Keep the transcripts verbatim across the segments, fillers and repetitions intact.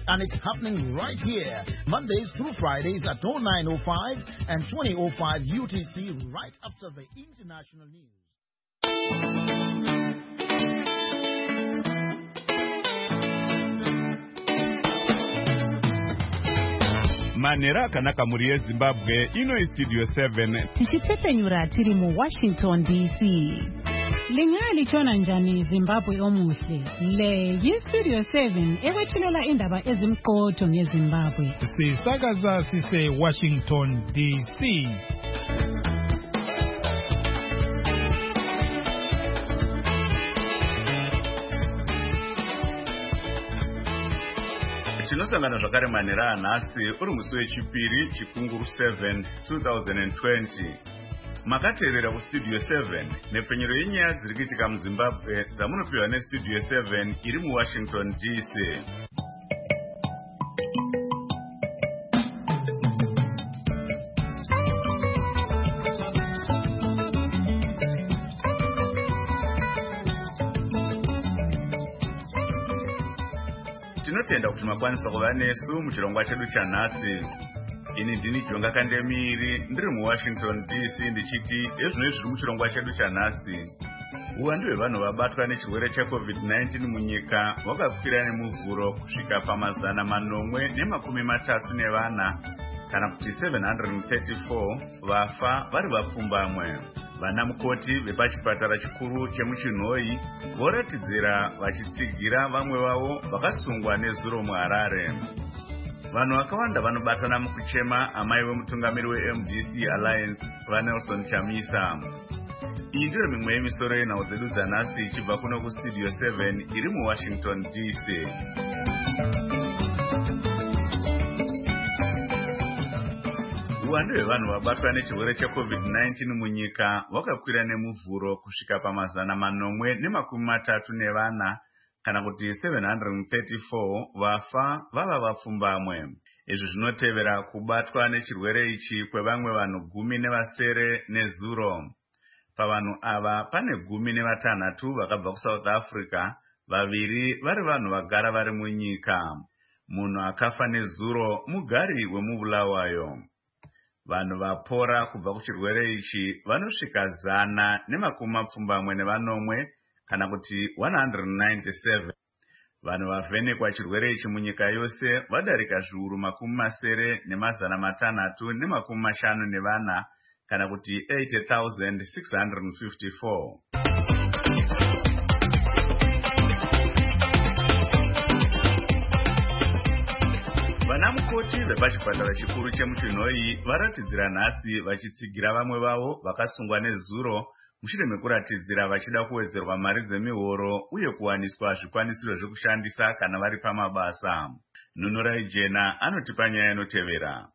and it's happening right here, Mondays through Fridays at oh nine oh five and twenty oh five U T C, right after the international news. Manera kanaka muri Zimbabwe ino studio seven tichitepenyura tiri mu Washington D C. Lingali chona njani Zimbabwe omuhle le yi studio seven ewethulela indaba ezimqotho ngeZimbabwe. Sisakaza sise Washington D C. Tinosangana zvakare Manera nhasi uri musi wechipiri chikunguru seven twenty twenty. Makateerera kustudio seven nepfenyero yenyaya dziri kuitika muZimbabwe dzamunopiwa nestudio seven iri muWashington D C. Tinotenda kuti makwanisa kuva nesu muchirongwa chedu chanhasi. Ini ndini Jonga Kandemiri ndiri muWashington D C ndichiti ezvino zviri muchirongwa chedu chanhasi. Uwandu hwevanhu vabatwa nechirwere checovid nineteen munyika hwakakwira nemuvhuro kusvika pamazana manomwe nemakumi matatu nevana, kana kuti seven hundred thirty-four vafa vari vapfumbamwe. Vana mukoti vepachipatara chikuru chemuChinhoyi voratidzira vachitsigira vamwe vavo vakasungwa nezuro muHarare. Vanhu vakawanda vanobatana mukuchema amai vemutungamiri weM D C Alliance vaNelson Chamisa. Iyi ndiyo mimwe yemisoro yenhau dzedu dzanhasi ichibva kuno kustudio seven iri muWashington D C. Uwandu hwevanhu vabatwa nechirwere checovid nineteen munyika hwakakwira nemuvhuro kusvika pamazana manomwe nemakumi matatu nevana, kana kuti seven hundred thirty-four vafa vava vapfumbamwe. Izvi zvinotevera kubatwa nechirwere ichi kwevamwe vanhu gumi nevasere nezuro. Pavanhu ava pane gumi nevatanhatu vakabva kuSouth Africa, vaviri vari vanhu vagara vari munyika. Munhu akafa nezuro mugari wemubulawayo. Vanhu vapora kubva kuchirwere ichi vanosvika zana nemakumi mapfumbamwe nevanomwe, kana kuti one hundred ninety-seven. Vanhu vavhenekwa chirwere ichi munyika yose vadarika zviuru makumi masere nemazana matanhatu nemakumi mashanu nevana, kana kuti eighty thousand six hundred fifty-four. Vana mukoti vepachipatara chikuru chemuChinhoyi varatidzira nhasi vachitsigira vamwe vavo vakasungwa nezuro mushure mekuratidzira vachida kuwedzerwa mari dzemihoro uye kuwaniswa zvikwanisiro zvekushandisa kana vari pamabasa. Nunurai Jena anotipa nyaya inotevera.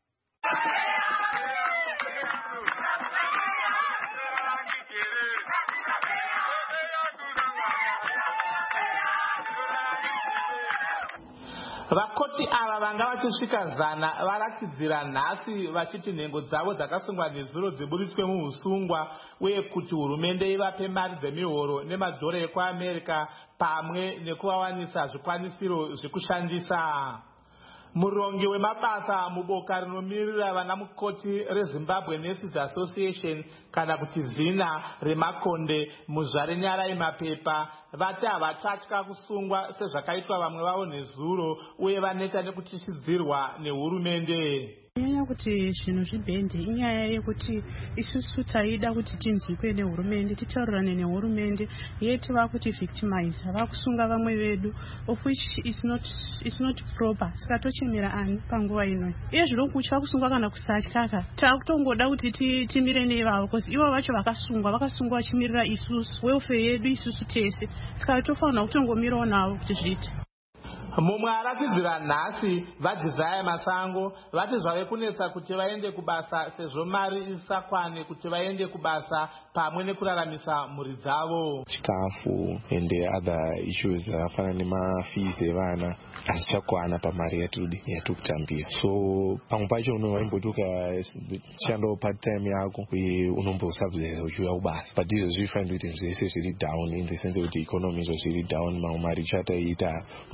Vakoti ava vanga vachisvika zana varatidzira nhasi vachiti nhengo dzavo dzakasungwa nezuro dziburitswe muusungwa uye kuti hurumende ivape mari dzemihoro nemadhora ekuAmerica pamwe nekuvawanisa zvikwanisiro zvekushandisa. Murongi wemabasa muboka rinomirira vana mukoti reZimbabwe Nurses Association kana kuti zina remakonde muzvare nyara yemapepa vati havatya kusungwa sezvakaitwa vamwe vavo nezuro uye vaneta nekutisidzirwa nehurumende. Nyaya kuti zvinhu zvibhende inyaya yekuti isusu taida kuti tinzwikwe nehurumende, titaurirane nehurumende yeti vakuti victimize vakusunga vamwe vedu, of which is not is not proper. Saka tochemera ani panguva ino iye zvinokutya kusungwa kana kusatyaka takutongoda kuti timire nevavo because ivo vacho vakasungwa vakasungwa vachimirira isusu welfare yedu isusu tese, saka tofanira kutongomirawo navo kuti zviite. Mumwe aratidzira nhasi vaDesire Masango vati zvave kunetsa kuti vaende kubasa sezvo mari isakwane kuti vaende kubasa pamwe nekuraramisa mhuri dzavo. Chikafu and the other issues zvakafanana nemafees evana hazvichakwana pamari yatikutambira. So pamwe pacho unoimboti ukashanda part time yako unombosabvisa uchiuya kubasa, but izvo zvifanira kuti zvese zviri down in the sense kuti economy izvo zviri down, mamwe mari chataita munhu achakwanisa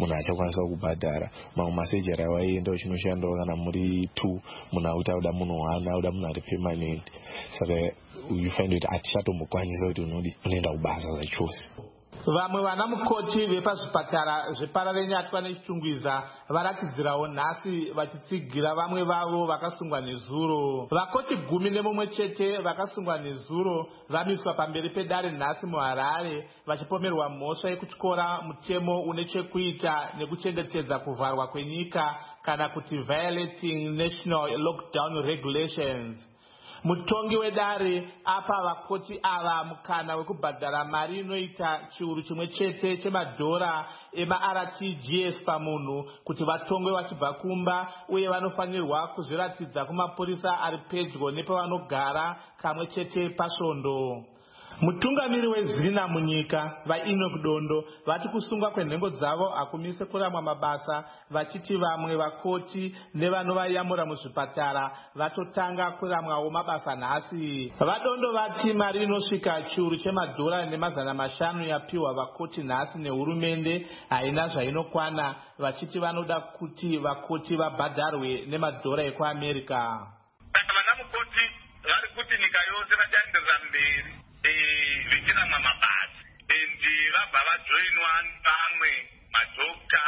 unokwanisa kubhadhara mamwe masejari awaienda uchinoshandawo kana muri two munhu akuti auda munhu one auda munhu ari permanent saka you find kuti hatichatombokwanisa kuti unodi unoenda kubasa zvachose. Vamwe vana mukoti vepazvipatara zvePararenya neChitungwiza varakidzirawo nhasi vachitsigira vamwe vavo vakasungwa nezuro. Vakoti gumi nemumwe chete vakasungwa nezuro vamiswa pamberi pedare nhasi muHarare vachipomerwa mhosva yekutyora mutemo une chekuita nekuchengetedza kuvharwa kwenyika kana kuti violating national lockdown regulations. Mutongi wedare apa vakoti ava mukana wekubhadhara mari inoita chiuru chimwe chete chemadhora ema-R T G S pamunhu kuti vatongwe vachibva kumba uye vanofanirwa kuzviratidza kumapurisa ari pedyo nepavanogara kamwe chete pasvondo. Mutungamiri wezina munyika vaEnoch Dondo vati kusunga kwenhengo dzavo hakumise kuramwa mabasa vachiti vamwe vakoti nevanovayamura muzvipatara vatotanga kuramwawo mabasa nhasi. Vadondo vati mari inosvika chiuru chemadhora nemazana mashanu yapiwa vakoti nhasi nehurumende haina zvainokwana vachiti vanoda kuti vakoti vabhadharwe nemadhora ekuAmerica. Vana mukoti vari kuti nyika yose vachaenderera mberi vichiramwa mabasa endi vabva vajoinwa vamwe madhoka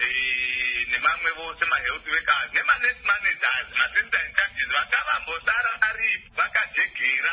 nemamwe vose mahealth workers nemanurse managers maassistant judges vakavambosara ari vakajegera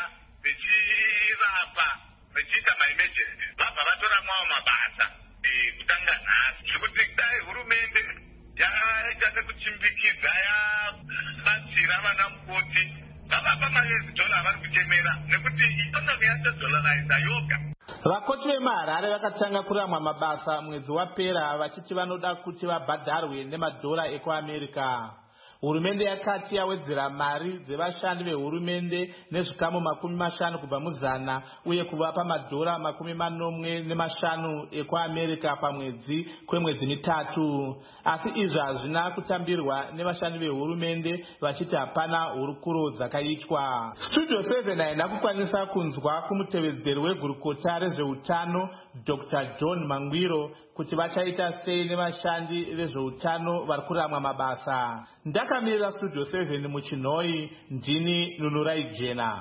vechirapa vechiita maemergencies vabva vatoramwawo mabasa kutanga nhasi zvekuti dai hurumende yaita sekuchimbikidza yabatsira vana mukoti vavapa mari yezidhola vari kuchemera nekuti ikonomi yatodolariza yoga. Vakoti vemuHarare vakatanga kuramwa mabasa mwedzi wapera vachiti vanoda kuti vabhadharwe nemadhora ekuAmerica. Hurumende yakati yawedzera mari dzevashandi vehurumende nezvikamu makumi mashanu kubva muzana uye kuvapa madhora makumi manomwe nemashanu ekuAmerica pamwedzi kwemwedzi mitatu. Asi izvi hazvina kutambirwa nevashandi vehurumende vachiti hapana hurukuro dzakaitwa. Studio seven haina kukwanisa kunzwa kumutevedzeri wegurukota rezveutano Doctor John Mangwiro kuti vachaita sei nevashandi vezveutano vari kuramwa mabasa. Ndakamirira Studio seven muChinhoi, ndini Nunurai Jena.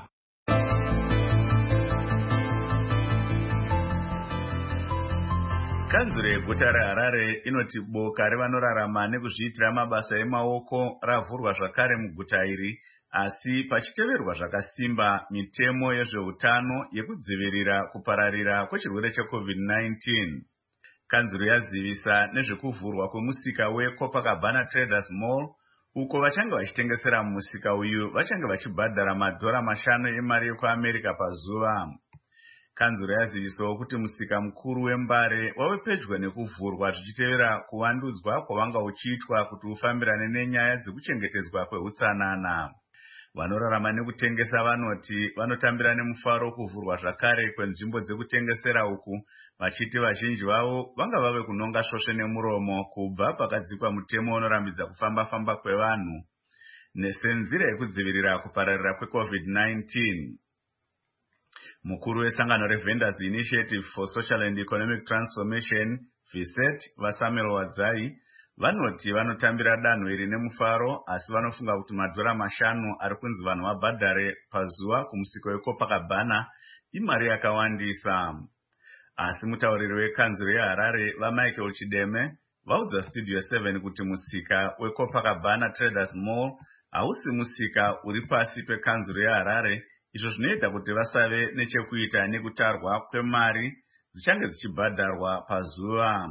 Kanzuro yeguta reHarare inoti boka revanorarama nekuzviitira mabasa emaoko ravhurwa zvakare muguta iri, asi pachiteverwa zvakasimba mitemo yezveutano yekudzivirira kupararira kwechirwere checovid nineteen. Kanzuro yazivisa nezvekuvhurwa kwemusika weCopacabana Traders Mall uko vachange vachitengesera mumusika uyu vachange vachibhadhara madhora mashanu emari yekuAmerica pazuva. Kanzuro yazivisawo kuti musika mukuru wembare wave pedyo nekuvhurwa zvichitevera kuvandudzwa kwavanga uchiitwa kuti ufambirane nenyaya dzekuchengetedzwa kweutsanana. Vanorarama nekutengesa vanoti vanotambira nemufaro kuvhurwa zvakare kwenzvimbo dzekutengesera uku, vachiti vazhinji vavo vanga vave kunonga svosve nemuromo kubva pakadzikwa mutemo unorambidza kufamba-famba kwevanhu nesenzira yekudzivirira kupararira kwecovid nineteen. Mukuru wesangano reVendors Initiative for Social and Economic Transformation V S E T vaSamuel Wadzai vanoti vanotambira danho iri nemufaro, asi vanofunga kuti madhora mashanu ari kunzi vanhu vabhadhare pazuva kumusika weCopacabana imari yakawandisa. Asi mutauriri wekanzuro yeHarare vaMichael Chideme vaudza Studio seven kuti musika weCopacabana Traders Mall hausi musika uri pasi pekanzuro yeHarare, izvo zvinoita kuti vasave nechekuita nekutarwa kwemari dzichange dzichibhadharwa pazuva.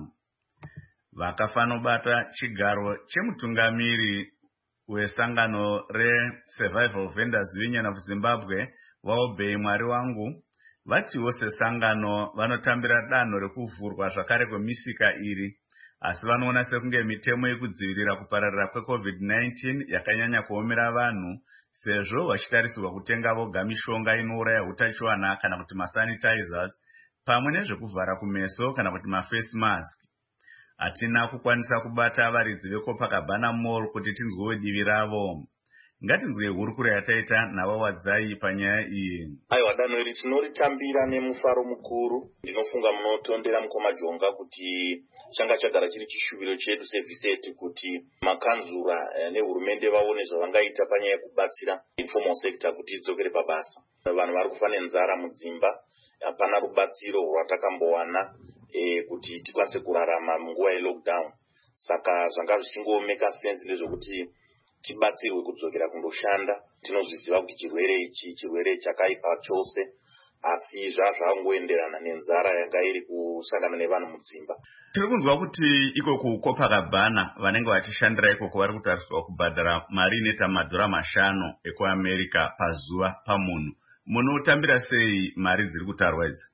Vakafanobata chigaro chemutungamiri wesangano reSurvival Vendors Union of Zimbabwe vaObey Mwari Wangu vatiwo sesangano vanotambira danho rekuvhurwa zvakare kwemisika iri, asi vanoona sekunge mitemo yekudzivirira kupararira kwecovid nineteen yakanyanya kuomera vanhu, sezvo vachitarisirwa kutenga voga mishonga inouraya utachiwana kana kuti masanitizers pamwe nezvekuvhara kumeso kana kuti maface mask. Hatina kukwanisa kubata varidzi veCopacabana Mall kuti tinzwewo divi ravo. ngatinzwe hurukuro yataita naVawadzai panyaya iyi. Aiwa, danho iri tinoritambira nemufaro mukuru. Ndinofunga munotondera mukoma Jonga kuti changa chagara chiri chishuviro chedu sevhiseti kuti makanzura nehurumende vaone zvavangaita panyaya yekubatsira informal sector kuti idzokere pabasa. Vanhu vari kufa nenzara mudzimba, hapana rubatsiro rwatakambowana e, kuti tikwanise kurarama munguva yelockdown. Saka zvanga zvichingomeka sense ndezvokuti tibatsirwe kudzokera kundoshanda. Tinozviziva kuti chirwere ichi chirwere chakaipa chose, asi zvazvangoenderana nenzara yanga iri kusangana nevanhu mudzimba. Tiri kunzwa kuti ikoko kuCopacabana vanenge vachishandira ikoko vari kutariswa kubhadhara mari inoita madhora mashanu ekuAmerica pazuva pamunhu. Munotambira sei mari dziri kutarwa idzi?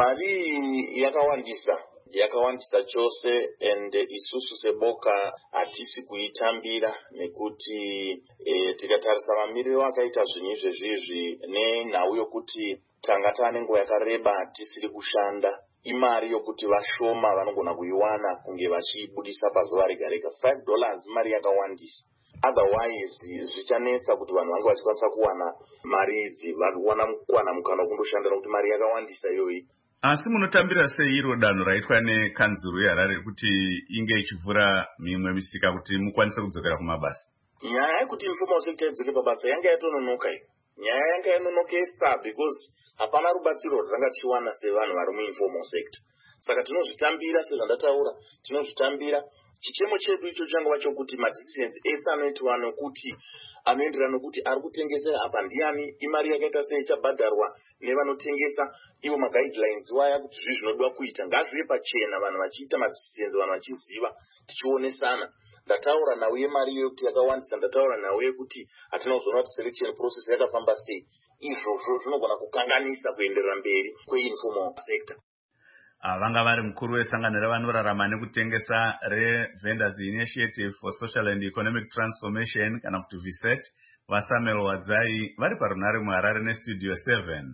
Mari yakawandisa yakawandisa chose, ende isusu seboka hatisi kuitambira nekuti e, tikatarisa mamiriro akaita zvinhu izvezvizvi nenhau yokuti tanga tane nguva yakareba tisiri kushanda, imari yokuti vashoma vanogona kuiwana kunge vachibudisa pazuva rega rega. five dollars mari yakawandisa. Otherwise zvichanetsa kuti vanhu vange vachikwanisa kuwana mari idzi, vawana kuwana mukana kundoshandira kuti mari yakawandisa iyoyi. Asi munotambira sei iro danho raitwa nekanzuru yeHarare kuti inge ichivhura mimwe misika kuti mukwanise kudzokera kumabasa? Nyaya yekuti informal sector idzoke pabasa yanga yatononoka iyi. Nyaya yanga yanonokesa because hapana rubatsiro rwatanga tichiwana sevanhu vari muinformal sector. Saka tinozvitambira sezvandataura, tinozvitambira. Chichemo chedu icho changa chokuti madecisions ese anoitwa nokuti anoenderana nokuti ari kutengesera apa ndiani, imari yakaita sei ichabhadharwa nevanotengesa, ivo maguidelines waya kuti zvi zvinodiwa kuita ngazvive pachena, vanhu vachiita madecisions, vanhu vachiziva, tichionesana. Ndataura nawe mari yokuti yakawandisa, ndataura nawe kuti hatina kuzoona kuti selection process yakafamba sei. Izvozvo zvinogona kukanganisa kuenderera mberi kweinformal sector. Vanga vari mukuru wesangano revanorarama nekutengesa reVendors Initiative for Social and Economic Transformation kana kuti VSET, vaSamuel Wadzai vari parunare muHarare neStudio seven.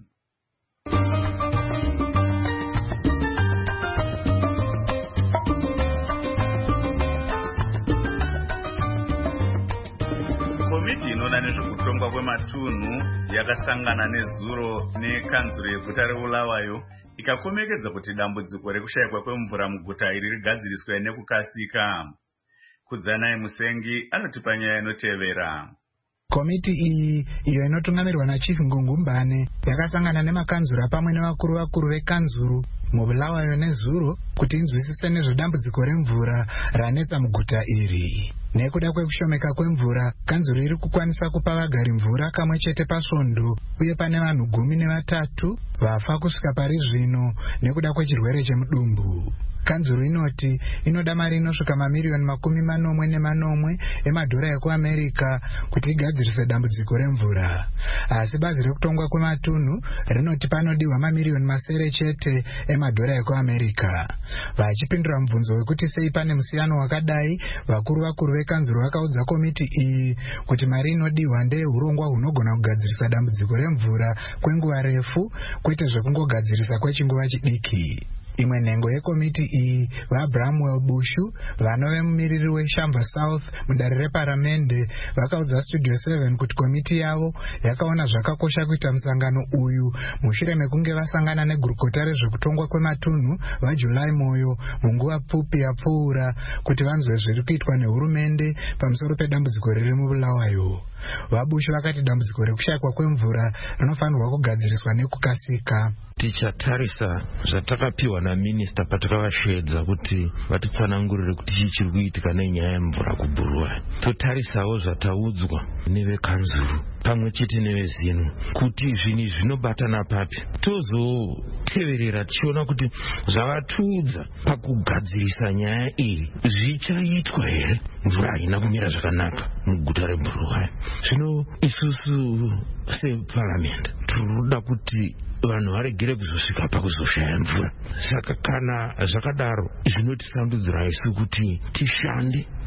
Komiti inoona nezvekutongwa kwematunhu yakasangana nezuro nekanzuro yeguta reBulawayo ikakomekedza kuti dambudziko rekushayikwa kwemvura muguta iri rigadziriswe nekukasika. Kudzanai Musengi anoti panyaya inotevera. Komiti iyi iyo inotungamirwa naChief Ngungumbane yakasangana nemakanzura pamwe nevakuru vakuru vekanzuru muBulawayo nezuro kuti inzwisise nezvedambudziko remvura ranetsa muguta iri. Nekuda kwekushomeka kwemvura, kanzuru iri kukwanisa kupa vagari mvura kamwe chete pasvondo, uye pane vanhu gumi nevatatu vafa kusvika pari zvino nekuda kwechirwere chemudumbu. Kanzuru inoti inoda mari inosvika mamiriyoni makumi manomwe nemanomwe emadhora ekuAmerica kuti igadzirise dambudziko remvura. Asi bazi rekutongwa kwematunhu rinoti panodiwa mamiriyoni masere chete emadhora ekuAmerica. Vachipindura mubvunzo wekuti sei pane musiyano wakadai, vakuru vakuru vekanzuru vakaudza komiti iyi kuti mari inodiwa ndeyehurongwa hunogona kugadzirisa dambudziko remvura kwenguva refu, kwete zvekungogadzirisa kwechinguva chidiki. Imwe nhengo yekomiti iyi vaBramwell Bushu, vanove mumiriri weShamva South mudare reparamende, vakaudza Studio seven kuti komiti yavo yakaona zvakakosha kuita musangano uyu mushure mekunge vasangana negurukota rezvekutongwa kwematunhu vaJulai Moyo munguva pfupi yapfuura kuti vanzwe zviri kuitwa nehurumende pamusoro pedambudziko riri muBulawayo. VaBushu vakati dambudziko rekushayikwa kwemvura rinofanirwa kugadziriswa nekukasika. Tichatarisa zvatakapiwa naminista patakavasvedza kuti vatitsanangurire kuti chii chiri kuitika nenyaya yemvura kuBulawayo. Totarisawo zvataudzwa nevekanzuru pamwe chete nevezinu kuti zvinhu zvinobatana papi, tozoteverera tichiona kuti zvavatiudza pakugadzirisa nyaya iyi zvichaitwa here. Mvura haina kumira zvakanaka muguta reBulawayo. Zvino isusu separliament tinoda kuti vanhu varegere kuzosvika pakuzoshaya mvura. Saka kana zvakadaro zvinotisandudzira isu kuti tishande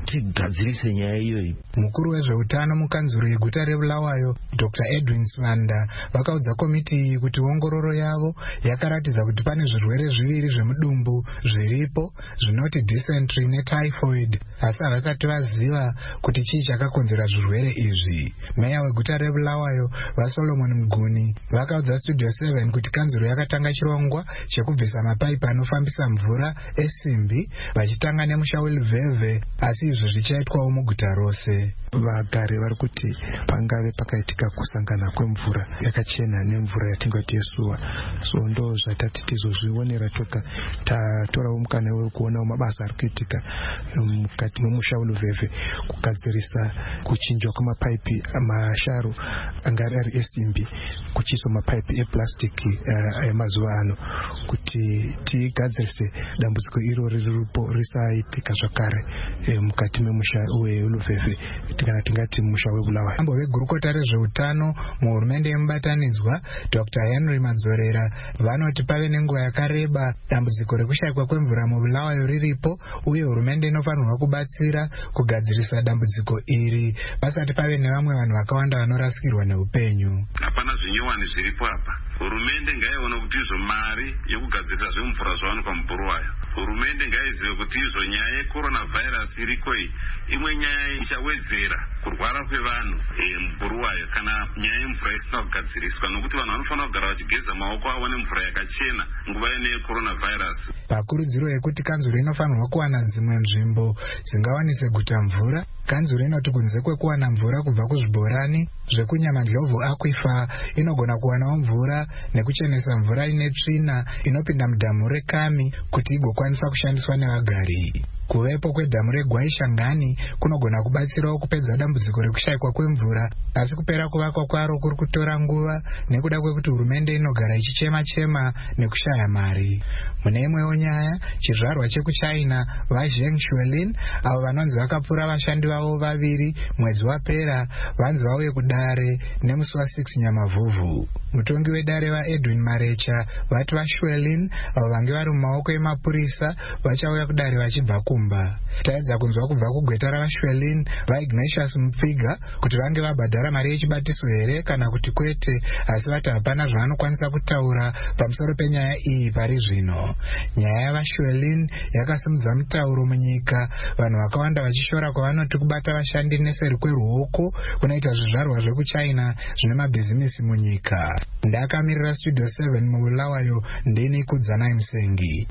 tigadzirise nyaya iyoyi. Mukuru wezveutano mukanzuro yeguta reBulawayo Doctor Edwin Swanda vakaudza komiti iyi kuti ongororo yavo yakaratidza kuti pane zvirwere zviviri zvemudumbu zviripo zvinoti dysentery netyphoid, asi havasati vaziva kuti chii chakakonzera zvirwere izvi. Meya weguta reBulawayo vaSolomon Mguni vakaudza Studio seven kuti kanzuro yakatanga chirongwa chekubvisa mapaipi anofambisa mvura esimbi vachitanga nemusha weLuveve, asi izvo zvichaitwawo muguta rose. Vagari vari kuti pangave pakaitika kusangana kwemvura yakachena nemvura yatingati yesuwa, so ndo zvatati tizozvionera toga. Tatorawo mukana wekuonawo mabasa ari kuitika mukati memusha weLuveve kugadzirisa kuchinjwa kwemapaipi masharu angari ari esimbi kuchiiswa mapaipi epurasitiki emazuva ano kuti tigadzirise dambudziko iro riripo risaitika zvakare mukati memusha weLuveve kana tingati musha weBulawayo. Mambo vegurukota rezveutano muhurumende yemubatanidzwa Doctor Henry Madzorera vanoti pave nenguva yakareba dambudziko rekushayikwa kwemvura muBulawayo riripo, uye hurumende inofanirwa kubatsira kugadzirisa dambudziko iri pasati pave nevamwe vanhu vakawanda vanorasikirwa neupenyu. Hapana zvinyowani zviripo apa. Hurumende ngaione kuti izvo mari yekugadzirisa zvemvura zvawanikwa muBulawayo. Hurumende ngaizive kuti izvo nyaya yeCoronavirus iriko iyi imwe nyaya ichawedzera kurwara kwevanhu muBulawayo kana nyaya yemvura isina kugadziriswa, nokuti vanhu vanofanira kugara vachigeza maoko avo nemvura yakachena nguva ine yeCoronavirus. Pakurudziro yekuti kanzuro inofanirwa kuwana dzimwe nzvimbo dzingawanise guta mvura, kanzuro inoti kunze kwekuwana mvura kubva kuzvibhorani zvekuNyamadlovu Aquifer inogona kuwanawo mvura nekuchenesa mvura ine tsvina inopinda mudhamu reKami kuti igokwanisa kushandiswa nevagari. Kuvepo kwedhamu reGwaishangani kunogona kubatsirawo kupedza dambudziko rekushayikwa kwemvura, asi kupera kuvakwa kwaro kuri kutora nguva nekuda kwekuti hurumende inogara ichichema-chema nekushaya mari. Mune imwewo nyaya, chizvarwa chekuChina vaZheng Shuelin avo vanonzi vakapfura vashandi vavo vaviri mwedzi wapera vanzi vauye kudare nemusi wa6 Nyamavhuvhu. Mutongi wedare vaEdwin Marecha vati vaShuelin avo vange vari mumaoko emapurisa vachauya kudare vachibva kumba. Taedza kunzwa kubva kugweta ravaShuelin vaIgnatius Mupfiga kuti vange vabhadhara mari yechibatiso here kana kuti kwete, asi vati hapana zvavanokwanisa kutaura pamusoro penyaya iyi pari zvino. Nyaya yavaShuelin yakasimudza mutauro munyika, vanhu vakawanda vachishora kwavanoti kubata vashandi neseri kweruoko kunoita zvizvarwa zvekuChina zvine mabhizimisi munyika. Ndakamirira Studio seven muBulawayo ndini Kudzanai Musengi.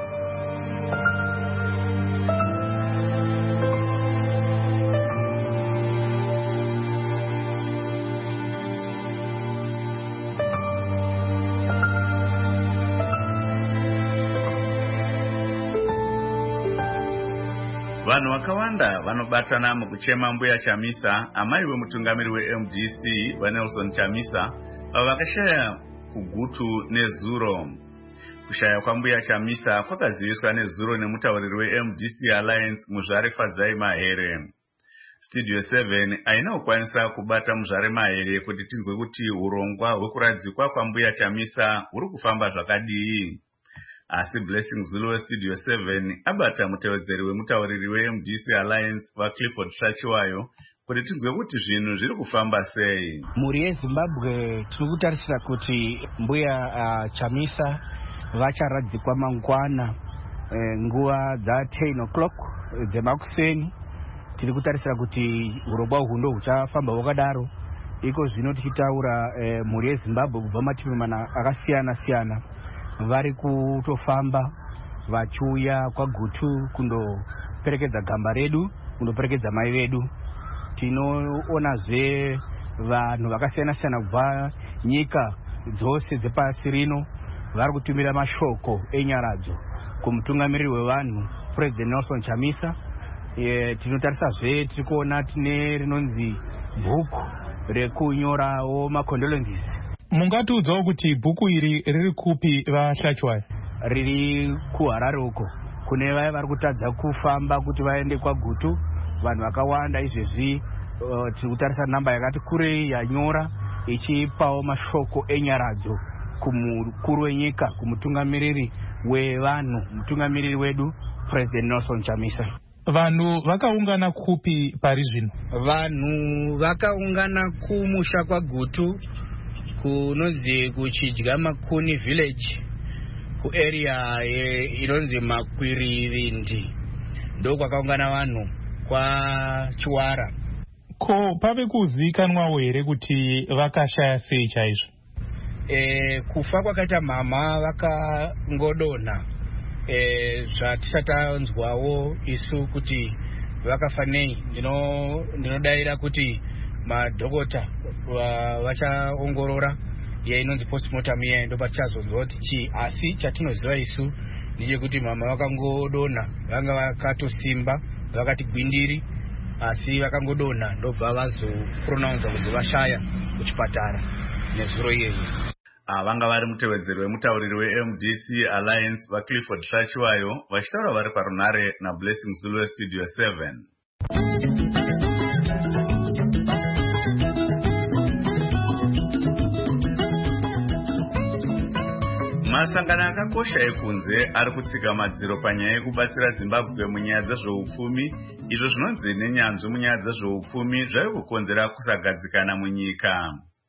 Vanhu vakawanda vanobatana mukuchema Mbuya Chamisa, amai wemutungamiri weM D C vaNelson Chamisa, avo vakashaya kugutu nezuro. Kushaya kwaMbuya Chamisa kwakaziviswa nezuro nemutauriri weM D C Alliance Muzvare Fadzai Mahere. Studio seven aina kukwanisa kubata Muzvare Mahere kuti tinzwe kuti urongwa hwekuradzikwa kwaMbuya Chamisa huri kufamba zvakadii. Asi Blessing Zulu we Studio seven abata mutevedzeri wemutauriri weM D C Alliance vaClifford Shachiwayo kuti tinzwe kuti zvinhu zviri kufamba sei. Muri yeZimbabwe tiri kutarisira kuti Mbuya uh, Chamisa vacharadzikwa mangwana eh, nguva dza ten o'clock dzemakuseni. Tiri kutarisira kuti urongwa uhu ndo huchafamba wakadaro. Iko zvino tichitaura eh, muri yeZimbabwe kubva mativi mana akasiyana siyana vari kutofamba vachiuya kwagutu kundoperekedza gamba redu, kundoperekedza mai vedu. Tinoonazve vanhu vakasiyana siyana kubva nyika dzose dzepasi rino vari kutumira mashoko enyaradzo kumutungamiriri wevanhu President Nelson Chamisa. E, tinotarisazve tiri kuona tine rinonzi bhuku rekunyorawo macondolences. Mungatiudzawo kuti bhuku iri riri kupi vaShachiwayo? Riri kuHarare uko kune vaya vari kutadza kufamba kuti vaende kwagutu. Vanhu vakawanda izvezvi uh, tiri kutarisa namba yakati kurei yanyora ichipawo mashoko enyaradzo kumukuru wenyika, kumutungamiriri wevanhu, mutungamiriri wedu President Nelson Chamisa. Vanhu vakaungana kupi pari zvino? Vanhu vakaungana kumusha kwaGutu kunonzi kuchidya Makuni village kuarea inonzi Makwirivindi, ndo kwakaungana vanhu kwa Chiwara. Ko pave kuzikanwawo here kuti vakashaya sei chaizvo? E, kufa kwakaita mama vakangodonha. E, zvatichatanzwawo isu kuti vakafa nei, ndinodayira kuti madhokota vachaongorora yainonzi postmortem iya ndo patichazonzwa kuti chii, asi chatinoziva isu ndechekuti mama vakangodonha, vanga vakatosimba, vakati gwindiri, asi vakangodonha ndobva vazopronounza kuti vashaya kuchipatara nezuro iyeyo. Vanga vari mutevedzeri wemutauriri we-M D C Alliance vaClifford Hlachiwayo vachitaura vari parunhare naBlessing Zulu Studio seven. Masangano akakosha ekunze ari kutsika madziro panyaya yekubatsira Zimbabwe munyaya dzezveupfumi, izvo zvinonzi nenyanzvi munyaya dzezveupfumi zvave kukonzera kusagadzikana munyika.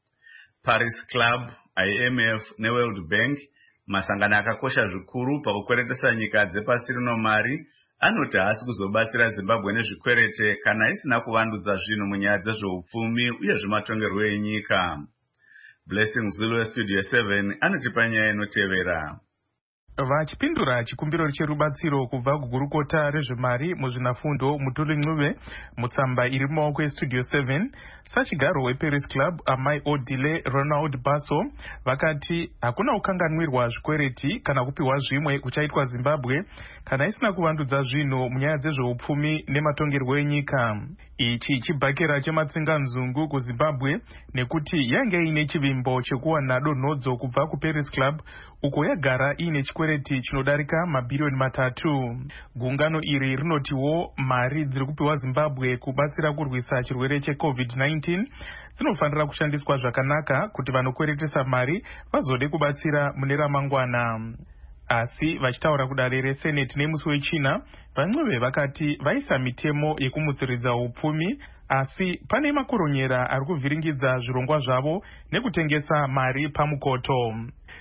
Paris Club, I M F neWorld Bank, masangano akakosha zvikuru pakukweretesa nyika dzepasi rino mari, anoti haasi kuzobatsira Zimbabwe nezvikwerete kana isina kuvandudza zvinhu munyaya dzezveupfumi uye zvematongerwo enyika. Blessing Zulu Studio seven anoti panyaya inotevera. Vachipindura chikumbiro cherubatsiro kubva kugurukota rezvemari muzvinafundo Mutuli Ncube mutsamba iri mumaoko eStudio seven, sachigaro weParis Club Amai Odile Ronald Basso vakati hakuna kukanganwirwa zvikwereti kana kupiwa zvimwe kuchaitwa Zimbabwe kana isina kuvandudza zvinhu munyaya dzezveupfumi nematongerwo enyika. Ichi chibhakera chematsinganzungu kuZimbabwe nekuti yange ine chivimbo chekuwana donhodzo kubva kuParis Club uko yagara ine chikwereti chinodarika mabhirioni matatu. Gungano iri rinotiwo mari dziri kupiwa Zimbabwe kubatsira kurwisa chirwere cheCovid nineteen dzinofanira kushandiswa zvakanaka kuti vanokweretesa mari vazode kubatsira mune ramangwana. Asi vachitaura kudare reSenate nemusi wechina, vaNcube vakati vaisa mitemo yekumutsiridza upfumi, asi pane makoronyera ari kuvhiringidza zvirongwa zvavo nekutengesa mari pamukoto.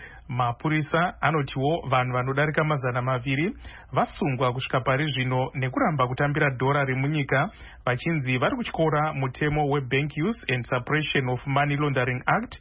Mapurisa anotiwo vanhu vanodarika mazana maviri vasungwa kusvika pari zvino nekuramba kutambira dhora remunyika, vachinzi vari kutyora mutemo weBank Use and Suppression of Money Laundering Act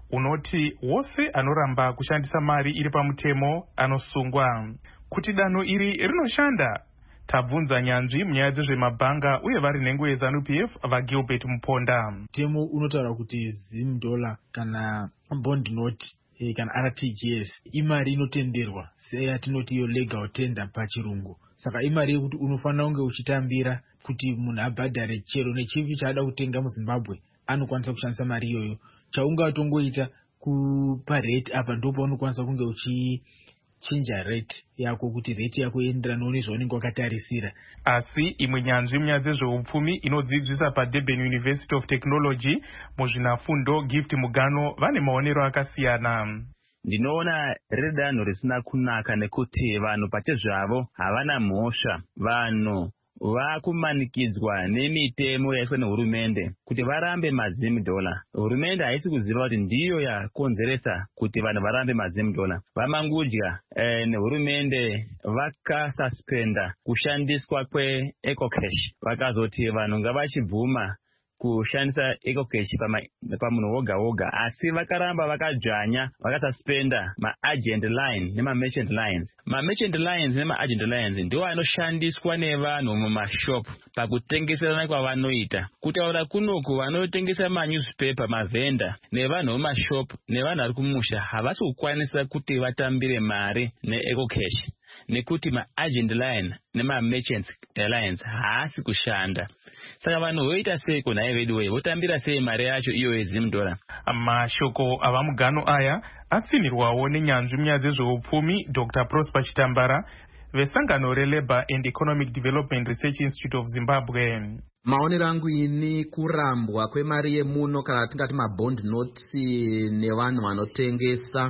unoti wose anoramba kushandisa mari iri pamutemo anosungwa. Kuti danho iri rinoshanda, tabvunza nyanzvi munyaya dzezvemabhanga uye vari nhengo yeZANU P F vaGilbert Muponda. Mutemo unotaura kuti zim dollar kana bond note kana R T G S imari inotenderwa seyatinoti iyo legal tender pachirungu. Saka imari yekuti unofanira kunge uchitambira kuti munhu abhadhare chero nechipi chaada kutenga muZimbabwe anokwanisa kushandisa mari iyoyo. Chaungatongoita kupa rate apa ndipo unokwanisa kunge uchichinja rate yako kuti rate yako ienderane nezvaunenge wakatarisira. Asi imwe nyanzvi munyaya dzezveupfumi inodzidzisa paDurban University of Technology muzvinafundo Gift Mugano vane maonero akasiyana. Ndinoona riri danho risina kunaka nekuti vanhu pachezvavo havana mhosva. Vanhu vakumanikidzwa nemitemo yaiswa nehurumende kuti varambe mazimu dola. Hurumende haisi kuziva kuti ndiyo yakonzeresa kuti vanhu varambe mazimu dola. Vamangudya eh, nehurumende vakasuspenda kushandiswa kweEcocash, vakazoti vanhu ngavachibvuma kushandisa EcoCash pamunhu woga woga, asi vakaramba vakadzvanya vakasuspenda ma-agent line nema-merchant lines. Ma-merchant lines nema-agent lines ndiwo anoshandiswa nevanhu mumashop pakutengeserana kwavanoita. Kutaura kunoku vanotengesa ma-newspaper, mavenda nevanhu mumashop nevanhu vari kumusha havasi kukwanisa kuti vatambire mari neEcoCash nekuti ma-agent line nema-merchant lines haasi kushanda. Saka vanhu voita sei kunhai vedu wei, votambira sei mari yacho iyo yeZim dollar? Mashoko avamugano aya atsinirwawo nenyanzvi munyaya dzezveupfumi Doctor Prosper Chitambara vesangano reLabour and Economic Development Research Institute of Zimbabwe. Maonero angu ini kurambwa kwemari yemuno kana tingati mabond notes nevanhu vanotengesa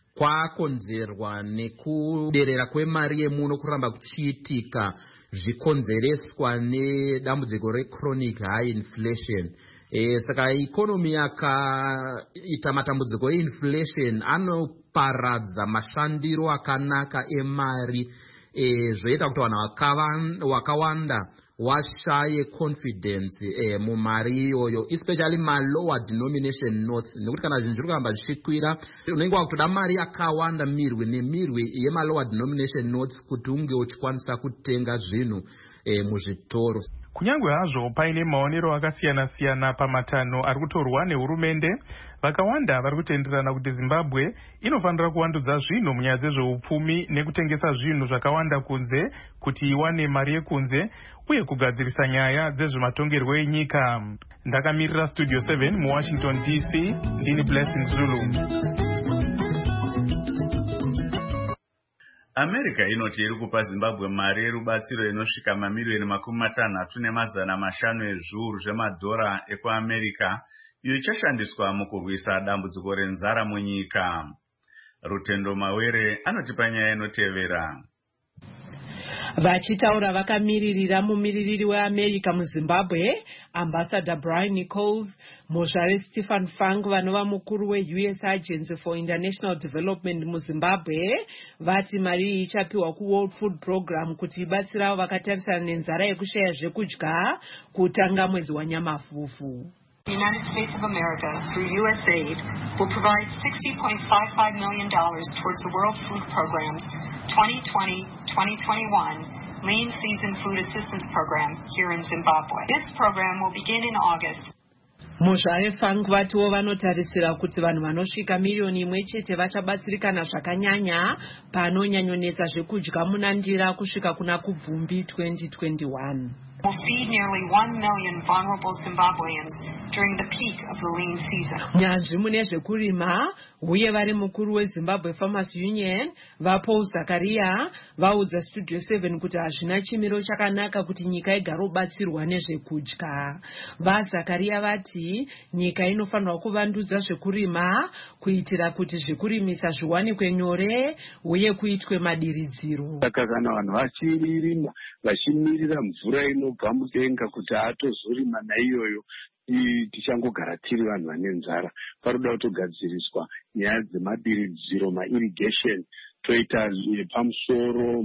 kwakonzerwa nekuderera kwemari yemuno kuramba kuchiitika zvikonzereswa nedambudziko rechronic high inflation. E, saka ikonomi yakaita matambudziko einflation anoparadza mashandiro akanaka emari, e, zvoita kuti vanhu wakawanda washaye confidence e, mumari iyoyo, especially malower denomination notes, nekuti kana zvinhu zviri kuramba zvichikwira unenge wakutoda mari yakawanda mirwi nemirwi yemalower denomination notes kuti unge uchikwanisa kutenga zvinhu e, muzvitoro. Kunyangwe hazvo paine maonero akasiyana-siyana pamatanho ari kutorwa nehurumende, vakawanda vari kutenderana kuti Zimbabwe inofanira kuvandudza zvinhu munyaya dzezveupfumi nekutengesa zvinhu zvakawanda kunze kuti iwane mari yekunze uye kugadzirisa nyaya dzezvematongerwo enyika. Ndakamirira Studio seven muWashington D C, ndini Blessing Zulu. America inoti iri kupa Zimbabwe mari yerubatsiro inosvika mamiliyoni makumi matanhatu nemazana mashanu ezviuru zvemadhora ekuAmerica, iyo ichashandiswa mukurwisa dambudziko renzara munyika. Rutendo Mawere anotipa nyaya inotevera. Vachitaura vakamiririra mumiririri weAmerica muZimbabwe, Ambassador Brian Nichols, Mozhare Stephen Fang vanova mukuru we-U S Agency for International Development muZimbabwe, vati mari ichapiwa ku-World Food Program kuti ibatsira vakatarisana nenzara yekushaya zvekudya kutanga mwedzi waNyamafufu. The United States of America, through U S A I D, will provide sixty point five five million dollars towards the World Food Program's twenty twenty to twenty twenty-one Lean Season Food Assistance Program here in Zimbabwe. This program will begin in August. Mozhare Fang vatiwo vanotarisira kuti vanhu vanosvika miliyoni imwe chete vachabatsirikana zvakanyanya panonyanyonetsa zvekudya muna ndira kusvika kuna kubvumbi twenty twenty-one. Will feed nearly one million vulnerable Zimbabweans during the peak of the lean season. Nyanzvi mune zvekurima uye vari mukuru weZimbabwe Farmers Union vaPaul Zakaria vaudza Studio seven kuti hazvina chimiro chakanaka kuti nyika igare ubatsirwa nezvekudya. VaZakaria vati nyika inofanirwa kuvandudza zvekurima kuitira kuti zvekurimisa zviwanikwe nyore uye kuitwe madiridziro. Saka kana vanhu vachirima vachimirira mvura inobva mudenga kuti atozorima naiyoyo, tichangogara tiri vanhu vane nzara. Paroda kutogadziriswa nyaya dzemadiridziro, mairrigation, toita pamusoro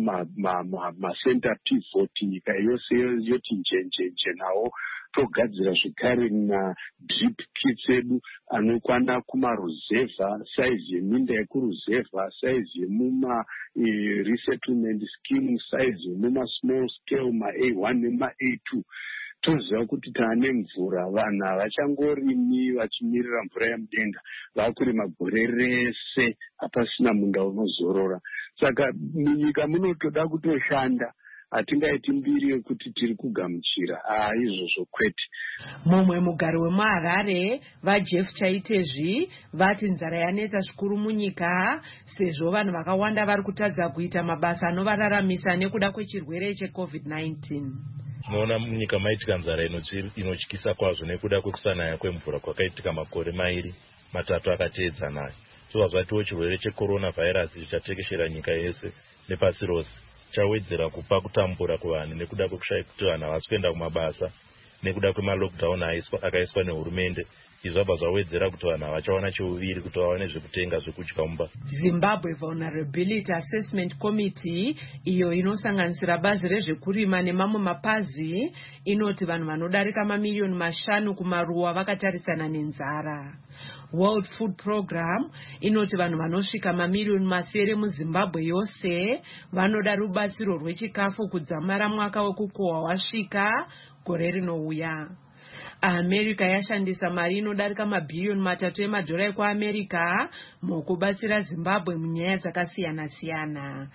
macenter pivot, nyika yose yoti njenjenje nawo togadzira zvekare na-drip kits edu anokwana kumaruzevha, saizi yeminda yekuruzevha, saizi yemuma eh, resettlement scheme, saizi yemuma small scale, ma-A one nema-A two. Toziva kuti taane mvura, vanhu havachangorimi vachimirira mvura yemudenga, vakurima gore rese hapasina munda unozorora. Saka munyika munotoda kutoshanda, hatingaiti mbiri yekuti tiri kugamuchira, aa izvozvo kwete. Mumwe mugari wemuHarare vaJeff Chaitezvi vati nzara yanetsa zvikuru munyika sezvo vanhu vakawanda vari kutadza kuita mabasa anovararamisa nekuda kwechirwere checovid nineteen. Tinoona munyika maitika nzara inotyisa kwazvo nekuda kwekusanaya kwemvura kwakaitika makore mairi matatu akateedzana. Zvobva zvatiwo chirwere cheCoronavirus chichatekeshera nyika yese nepasi rose chawedzera kupa kutambura kuvanhu nekuda kwekushaya kuti vanhu havasi kuenda kumabasa nekuda kwemalockdown akaiswa nehurumende. Izvi zvabva zvawedzera kuti vanhu havachaona cheuviri kuti vawane zvekutenga zvekudya mumba. Zimbabwe Vulnerability Assessment Committee, iyo inosanganisira bazi rezvekurima nemamwe mapazi, inoti vanhu vanodarika mamiliyoni mashanu kumaruwa vakatarisana nenzara. World Food Program inoti vanhu vanosvika mamiliyoni masere muZimbabwe yose vanoda rubatsiro rwechikafu kudzamara mwaka wekukohwa wasvika gore rinouya. America yashandisa mari inodarika mabhiliyoni matatu emadhora ekuAmerica mukubatsira Zimbabwe munyaya dzakasiyana siyana.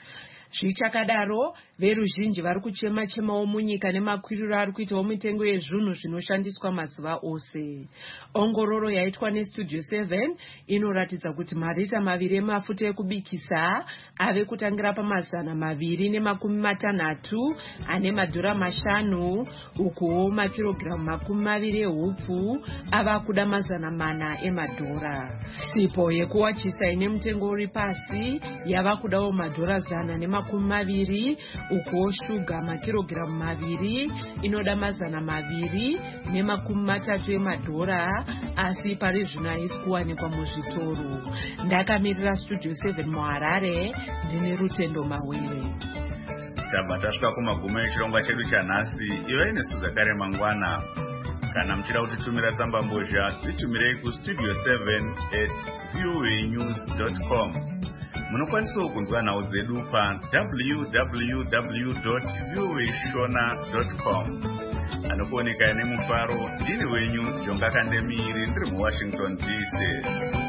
Zvichakadaro, veruzhinji vari kuchema chemawo munyika nemakwiriro ari kuitawo mitengo yezvinhu zvinoshandiswa mazuva ose. Ongororo yaitwa neStudio seven inoratidza kuti marita maviri emafuta ekubikisa ave kutangira pamazana maviri nemakumi matanhatu ane madhora mashanu, ukuwo makirogiramu makumi maviri ehupfu ava kuda mazana mana emadhora. Sipo yekuwachisa ine mutengo uri pasi yava kudawo madhora zana nemakumi maviri, ukuwo shuga makirogiramu maviri inoda mazana maviri nemakumi matatu emadhora, asi pari zvino haisi kuwanikwa muzvitoro. Ndakamirira Studio seven muHarare, ndine Rutendo Mawere. Tabva tasvika kumagumo echirongwa chedu chanhasi. Ive nesu zvakare mangwana. Kana muchida kutitumira tsamba mbozha, titumirei kustudio seven at voa news dot com. Munokwanisawo kunzwa nhau dzedu pa w w w dot voa shona dot com. Anokuoneka nemufaro, ndini wenyu Jonga Kandemiri, ndiri muWashington D C.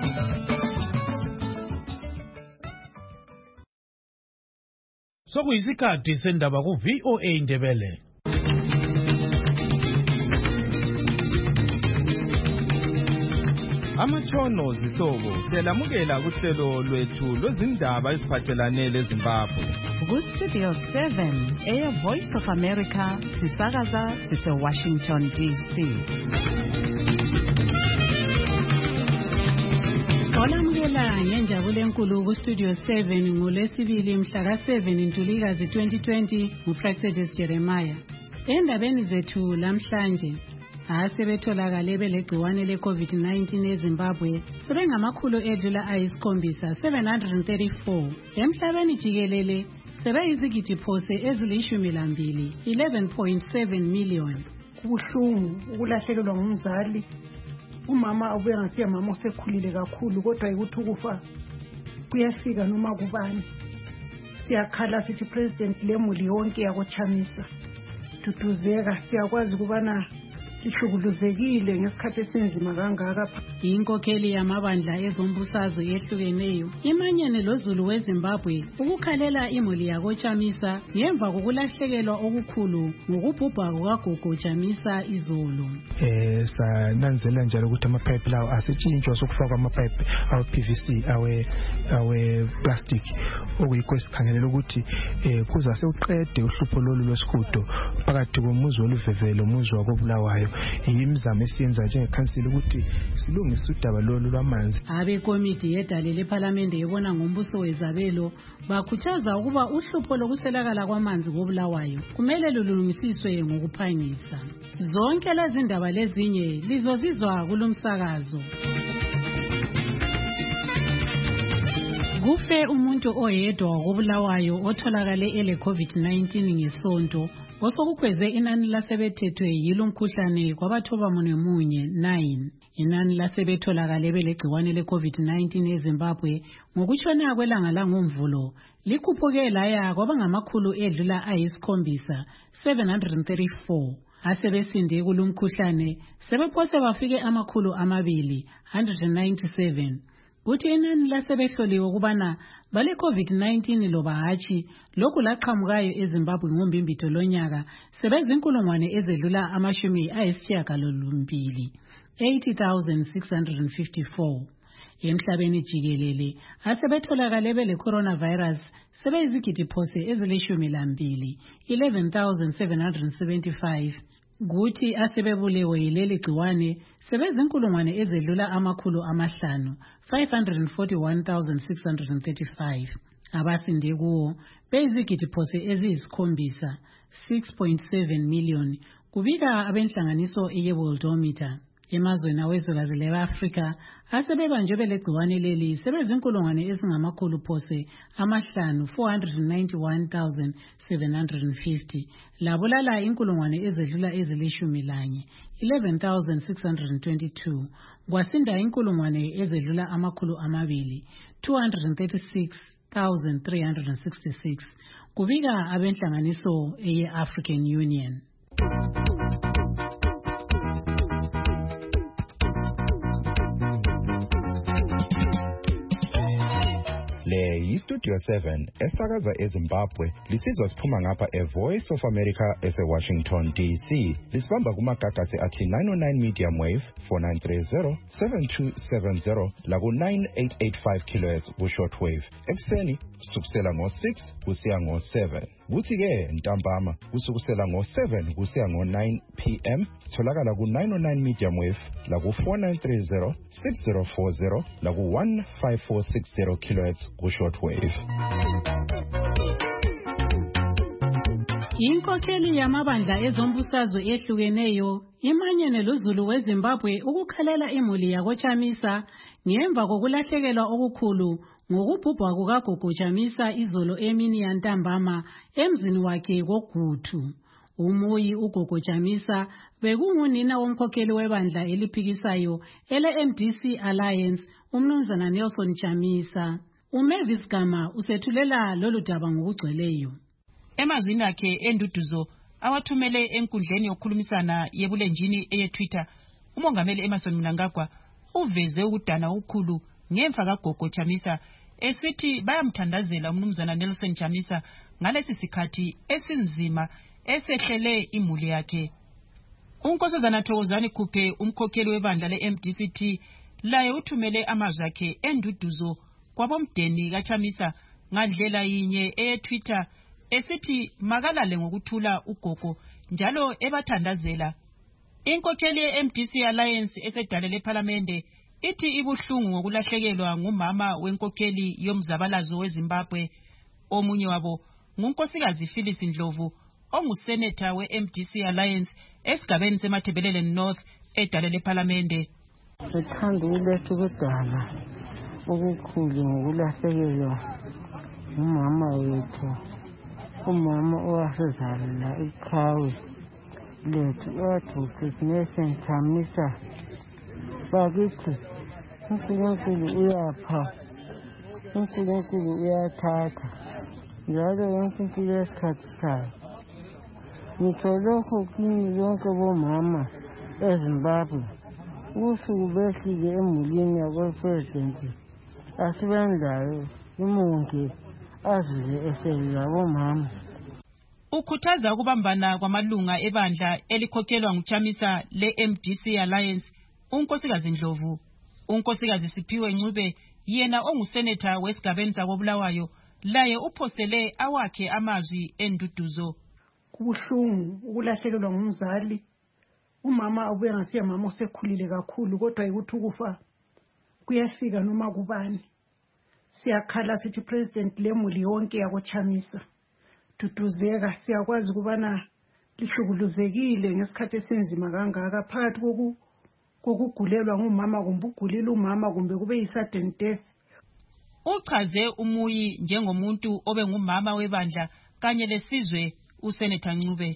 Sokuyisikhathi sendaba ku V O A Ndebele. Amatshono zisobo siyalamukela kuhlelo lwethu lwezindaba eziphathelane leZimbabwe. Ku-Studio seven, Air Voice of America, sisakaza sise-Washington D C. Olamukela ngenjabulo enkulu ku-Studio seven ngolwesibili mhla ka-seven Ntulikazi twenty twenty nguPractice Jeremiah. Endabeni zethu lamhlanje, asebetholakale belegciwane le-COVID nineteen eZimbabwe sebengamakhulu edlula ayisikhombisa seven hundred thirty-four. Emhlabeni jikelele sebeyizigidi phose ezilishumi lambili eleven point seven million. Kubuhlungu ukulahlekelwa ngumzali. Umama ubuye ngasiya mama osekhulile kakhulu, kodwa ukuthi ukufa kuyafika noma kubani. Siyakhala sithi president lemuli yonke yakoChamisa duduzeka, siyakwazi kubana ihlukuluzekile ngesikhathi esinzima kangaka. Inkokheli yamabandla ezombusazwe yehlukeneyo imanyene loZulu weZimbabwe ukukhalela imuli yakoChamisa ngemva kokulahlekelwa okukhulu ngokubhubha kukagogo Chamisa izolo. Eh sananzela njalo ukuthi amapipe lawo asetshintshwa sokufakwa amapipe awe P V C awe awe plastic, okuyikho esikhangelela ukuthi eh kuza sewuqede uhlupho lolu lwesihudo phakathi komuzi oluvevelo umuzi wakobulawayo. Imizamo esiyenza njengekhansili ukuthi silungise udaba lolu lwamanzi. Abekomiti yedale lePhalamende ebona ngombuso wezabelo bakhuthaza ukuba uhlupho lokuselakala kwamanzi kobulawayo kumele lulungisiswe ngokuphangisa. Zonke lezi ndaba lezinye lizozizwa kulomsakazo. Kufe umuntu oyedwa kobulawayo otholakale ele COVID nineteen ngesonto, osokukhweze inani lasebethethwe yilo mkhuhlane kwabathoba munye nine. Inani lasebetholakale belegciwane le-COVID nineteen eZimbabwe ngokutshona kwelanga langomvulo likhuphuke laya kwabangamakhulu edlula ayisikhombisa seven hundred thirty-four. Asebesinde kulumkhuhlane sebephose bafike amakhulu amabili one hundred ninety-seven. Kuthi inani lasebehloliwe ukubana bale COVID nineteen loba hatshi lokhu laqhamukayo eZimbabwe ngombimbitho lonyaka sebezinkulungwane ezedlula amashumi ayisishiyagalombili eighty thousand six hundred fifty-four. Emhlabeni jikelele asebetholakale bele coronavirus sebeyizigidi phose ezilishumi lambili eleven thousand seven hundred seventy-five. Guthi asebebulewe yileli gciwane sebezinkulungwane ezedlula amakhulu amahlanu five hundred forty-one thousand six hundred thirty-five. Abasinde kuwo beyizigidi phose eziyisikhombisa six point seven million kubika abenhlanganiso ye-Worldometer. Emazweni awezwekazi le-Afrika asebebanjwe belegciwane leli sebezinkulungwane ezingamakhulu phose amahlanu four hundred ninety-one thousand seven hundred fifty. Labulala inkulungwane ezedlula ezilishumi lanye eleven thousand six hundred twenty-two. Kwasinda inkulungwane ezedlula amakhulu amabili two hundred thirty-six thousand three hundred sixty-six. Kubika abenhlanganiso ye-African Union. Le iStudio seven esakaza eZimbabwe lisizwa siphuma ngapha eVoice of America eseWashington D C. Lisibamba kumagagasi athi nine oh nine medium wave four nine three zero seven two seven zero laku nine eight eight five kilohertz ku shortwave. Ekuseni kusukela ngo six kusiya ngo seven. Kuthi ke ntambama kusukusela ngo seven kusiya ngo nine p m sitholakala ku nine oh nine medium wave laku four nine three zero six zero four zero laku one five four six zero kilohertz ku shortwave. Inkokheli yamabandla ezombusazwe ehlukeneyo imanyene loZulu weZimbabwe ukukhalela imuli yakoChamisa ngemva kokulahlekelwa okukhulu ngokubhubha kukaGogo Chamisa izolo emini yantambama emzini wakhe koGuthu. Umuyi uGogo Chamisa bekungunina womkhokheli webandla eliphikisayo ele M D C Alliance umnumzana Nelson Chamisa. uMavis Gama usethulela lolu daba ngokugcweleyo. Emazwini akhe enduduzo awathumele enkundleni yokukhulumisana yebulenjini eyeTwitter, umongameli Emmerson Mnangagwa uveze ukudana okukhulu ngemva kaGogo Chamisa esithi bayamthandazela umnumzana Nelson Chamisa ngalesi sikhathi esinzima esehlele imuli yakhe. Unkosazana Thokozani Khuphe umkhokheli webandla le-M D C T laye uthumele amazwi akhe enduduzo kwabomdeni kaChamisa ngandlela yinye eyeTwitter esithi makalale ngokuthula uGogo njalo ebathandazela. Inkokheli ye-M D C Alliance esedalele eParliamente ithi ibuhlungu ngokulahlekelwa ngumama wenkokheli yomzabalazo weZimbabwe. Omunye wabo ngunkosikazi Phyllis Ndlovu ongusenator we-M D C Alliance esigabeni seMathebelele North edalele eParliamente. Sithanda ukuletha ukudana okukhulu ngokulahlekelwa ngumama wethu, umama owasezalala iqhawe lethu uGogo Nelson Chamisa. Bakithi uNkulunkulu uyapha, uNkulunkulu uyathatha, njalo yonke into yesikhathi sayo. Ngitsho lokho kini lonke bomama eZimbabwe, usuku behlile emulini yakopresidenti asibendayo umongi azize eselula bomama. Ukhuthaza ukubambana kwamalunga ebandla elikhokhelwa nguChamisa le-M D C Alliance unkosikazi Ndlovu. Unkosikazi Siphiwe Ncube yena ongusenator wesigabeni sakobulawayo laye uphosele awakhe amazwi enduduzo. Kubuhlungu ukulahlekelwa ngumzali. Umama ubuye ngasiya mama osekhulile kakhulu, kodwa ukuthi ukufa kuyafika noma kubani. Siyakhala sithi president lemuli yonke yakoChamisa duduzeka, siyakwazi ukubana lihlukuluzekile ngesikhathi esinzima kangaka phakathi koku kokugulelwa ngumama kumbe ugulile umama kumbe kube yi-sudden death. Uchaze umuyi njengomuntu obe ngumama webandla kanye lesizwe uSenator Ncube.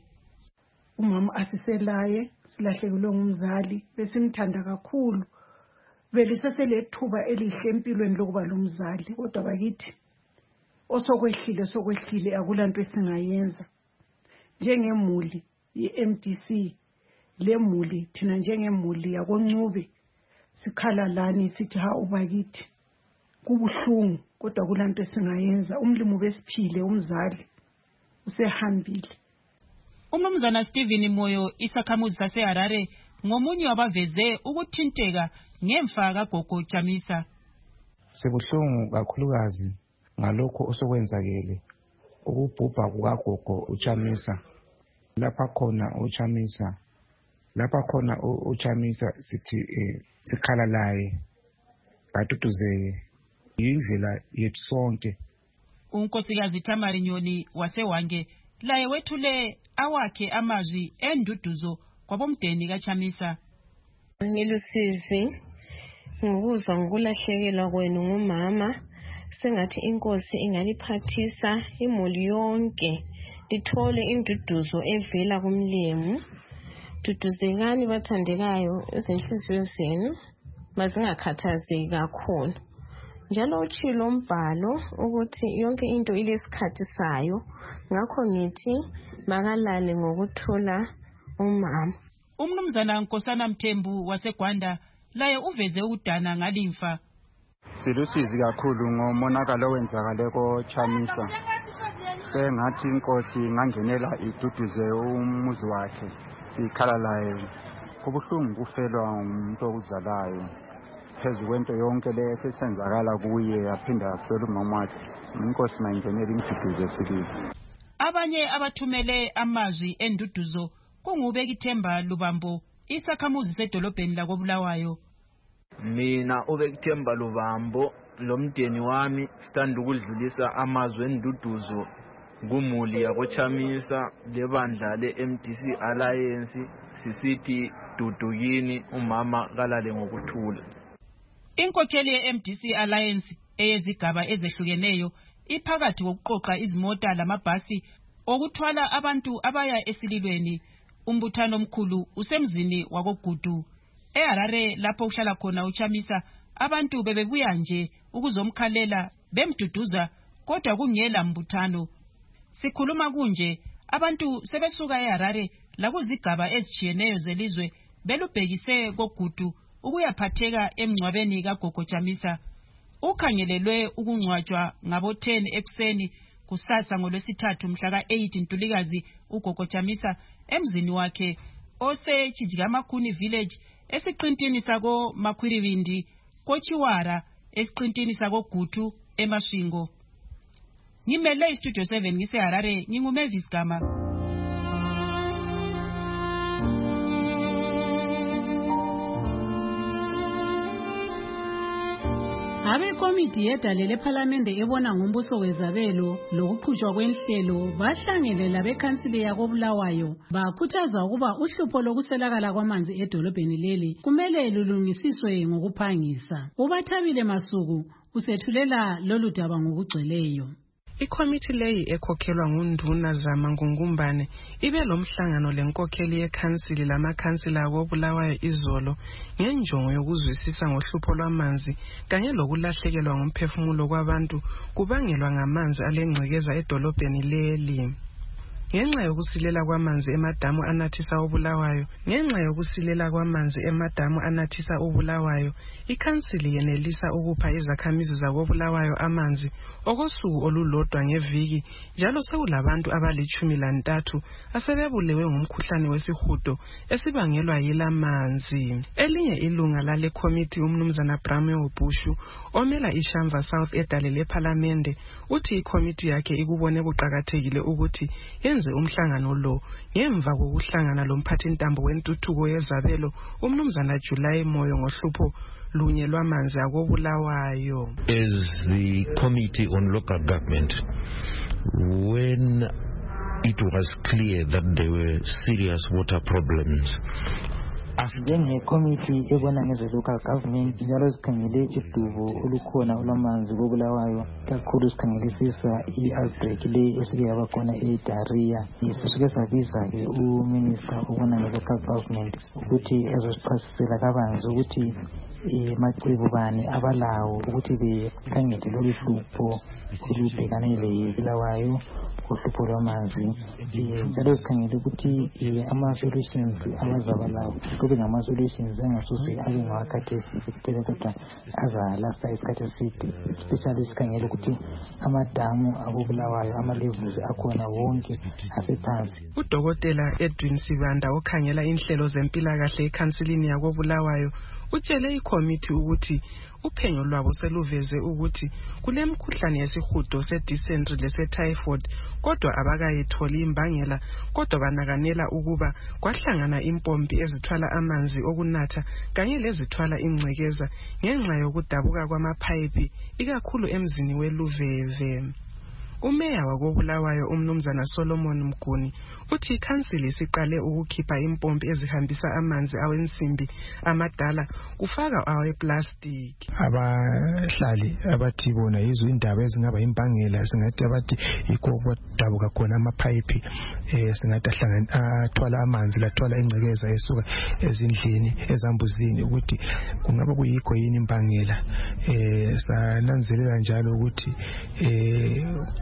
Umama asiselaye, silahlekelwe ngumzali besimthanda kakhulu, beliseselethuba elihle empilweni lokuba lomzali, kodwa bakithi osokwehlile sokwehlile akulanto esingayenza. Njengemuli ye-M D C lemuli thina njengemuli yakoNcube sikhala lani sithi ha ubakithi kubuhlungu, kodwa kulanto esingayenza. Umlimo besiphile umzali usehambile. Umnumzana Stephen Moyo isakhamuzi saseHarare ngomunye wabaveze ukuthinteka ngemfa kaGogo Chamisa. Sibuhlungu kakhulukazi ngalokho osokwenzakele ukubhubha kukaGogo uChamisa. Lapha khona uChamisa, lapha khona uChamisa sithi sikhala laye baduduzeke yindlela yethu sonke. Unkosikazi Tamari Nyoni waseWange laye wethule awakhe amazwi enduduzo kwabomdeni kaChamisa. Ngilusizi ngokuzwa ngokulahlekelwa kwenu ngumama, sengathi inkosi ingaliphathisa imuli yonke lithole induduzo evela kumlemu. Duduzekani bathandekayo, izinhliziyo zenu mazingakhathazeki kakhulu. Njalo utshilo umbhalo ukuthi yonke into ilesikhathi sayo, ngakho ngithi makalale ngokuthula umama. Umnumzana Nkosana Mthembu waseGwanda laye uveze udana ngalimfa. Silusizi kakhulu ngomonakalo owenzakale koChamisa. Sengathi inkosi ingangenela iduduze umuzi wakhe ikhala layo. Kubuhlungu kufelwa umuntu okuzalayo. Phezu kwento yonke le esenzakala kuye yaphinda aswela umama wakhe. Inkosi mayingenele imduduze sibili. Abanye abathumele amazwi enduduzo kungubekithemba Lubambo, isakhamuzi sedolobheni lakoBulawayo. Mina ubekithemba Lubambo lomdeni wami sithanda ukudlulisa amazwi enduduzo kumuli yakoChamisa lebandla le-M D C Alliance sisithi dudukini umama kalale ngokuthula. Inkokheli ye-M D C Alliance eyezigaba ezehlukeneyo iphakathi kokuqoqa izimota lamabhasi okuthwala abantu abaya esililweni. Umbuthano omkhulu usemzini wakoGudu eHarare lapho uhlala khona uChamisa. Abantu bebebuya nje ukuzomkhalela bemduduza kodwa kungela mbuthano. Sikhuluma kunje abantu sebesuka eHarare lakuzigaba ezitshiyeneyo zelizwe belubhekise koGudu ukuyaphatheka emngcwabeni kaGogo Chamisa. Ukhangelelwe ukungcwatshwa ngabo ten ekuseni kusasa ngolwesithathu mhla ka eight Ntulikazi uGogo Chamisa emzini wakhe ose Chijikamakuni village esiqintini sako Makhwiribindi koChiwara esiqintini sako Gutu eMashingo. Ngimele iStudio seven ngiseHarare nginguMavis Gama. Abekomiti yedale lephalamende ebona ngombuso wezabelo lokuqhutshwa kwenhlelo bahlangene labekhansili yakoBulawayo bakhuthaza ukuba uhlupho lokuswelakala kwamanzi edolobheni leli kumele lulungisiswe ngokuphangisa. Ubathabile Masuku usethulela lolu daba ngokugcweleyo. Ikomiti leyi ekhokhelwa ngunduna Zama Ngungumbane ibe lomhlangano lenkokheli yekhansili lamakhansila akoBulawayo izolo ngenjongo yokuzwisisa ngohlupho lwamanzi kanye lokulahlekelwa ngumphefumulo kwabantu kubangelwa ngamanzi alengcekeza edolobheni leli. Ngenxa yokusilela kwamanzi emadamu anathisa uBulawayo, ngenxa yokusilela kwamanzi emadamu anathisa uBulawayo, ikhansili yenelisa ukupha izakhamizi zakoBulawayo amanzi okosuku olulodwa ngeviki, njalo sekulabantu abalitshumi lantathu asebebulewe ngumkhuhlane wesihudo esibangelwa yilamanzi. Elinye ilunga lale komiti umnumzana Brame Ubushu omela iShamva South edale lephalamende uthi ikomiti yakhe ikubone kuqakathekile ukuthi yenze umhlangano lo ngemva kokuhlangana lomphathintambo wentuthuko yezabelo umnumzana July Moyo ngohlupho lunye lwamanzi akoBulawayo. As the Committee on Local Government, when it was clear that there were serious water problems, njengekomiti ebona ngeze-local government njalo sikhangele udubo olukhona olwamanzi koBulawayo, kakhulu sikhangelisisa i-outbreak le esike yaba khona e-Daria. Sisuke sabiza-ke uminister obona nge-local government ukuthi ezosichasisela kabanzi ukuthi macebo bani abalawo ukuthi bekhangele lolu hlupho olubhekane leBulawayo uhlupho lwamanzi, njalo sikhangele ukuthi ama-solutions abazaba lawo kube ngama-solutions angasose abe ngawakhathesi kuphela kodwa azalasta isikhathi eside, especially sikhangele ukuthi amadamu akoBulawayo ama-levels akhona wonke asephansi. Udokotela Edwin Sibanda okhangela inhlelo zempilakahle ekhansilini yakoBulawayo utshele ikomiti ukuthi uphenyo lwabo seluveze ukuthi kulemkhuhlane yesihudo se-dysentery lese-typhoid kodwa abakayitholi imbangela, kodwa banakanela ukuba kwahlangana impompi ezithwala amanzi okunatha kanye lezithwala ingcekeza ngenxa yokudabuka kwamaphayiphi ikakhulu emzini weLuveve. Umeya wakoBulawayo umnumzana Solomon Mguni uthi ikhansili siqale ukukhipha impompi ezihambisa amanzi awensimbi amadala kufaka aweplastic. Abahlali abathi bona yizo indaba ezingaba impangela, singathi abathi yikho kwadabuka khona amaphayiphi eh singathi ahlangana athwala amanzi lathwala ingcekeza esuka ezindlini ezambuzini ukuthi kungaba kuyikho yini impangela. Eh sananzelela njalo ukuthi eh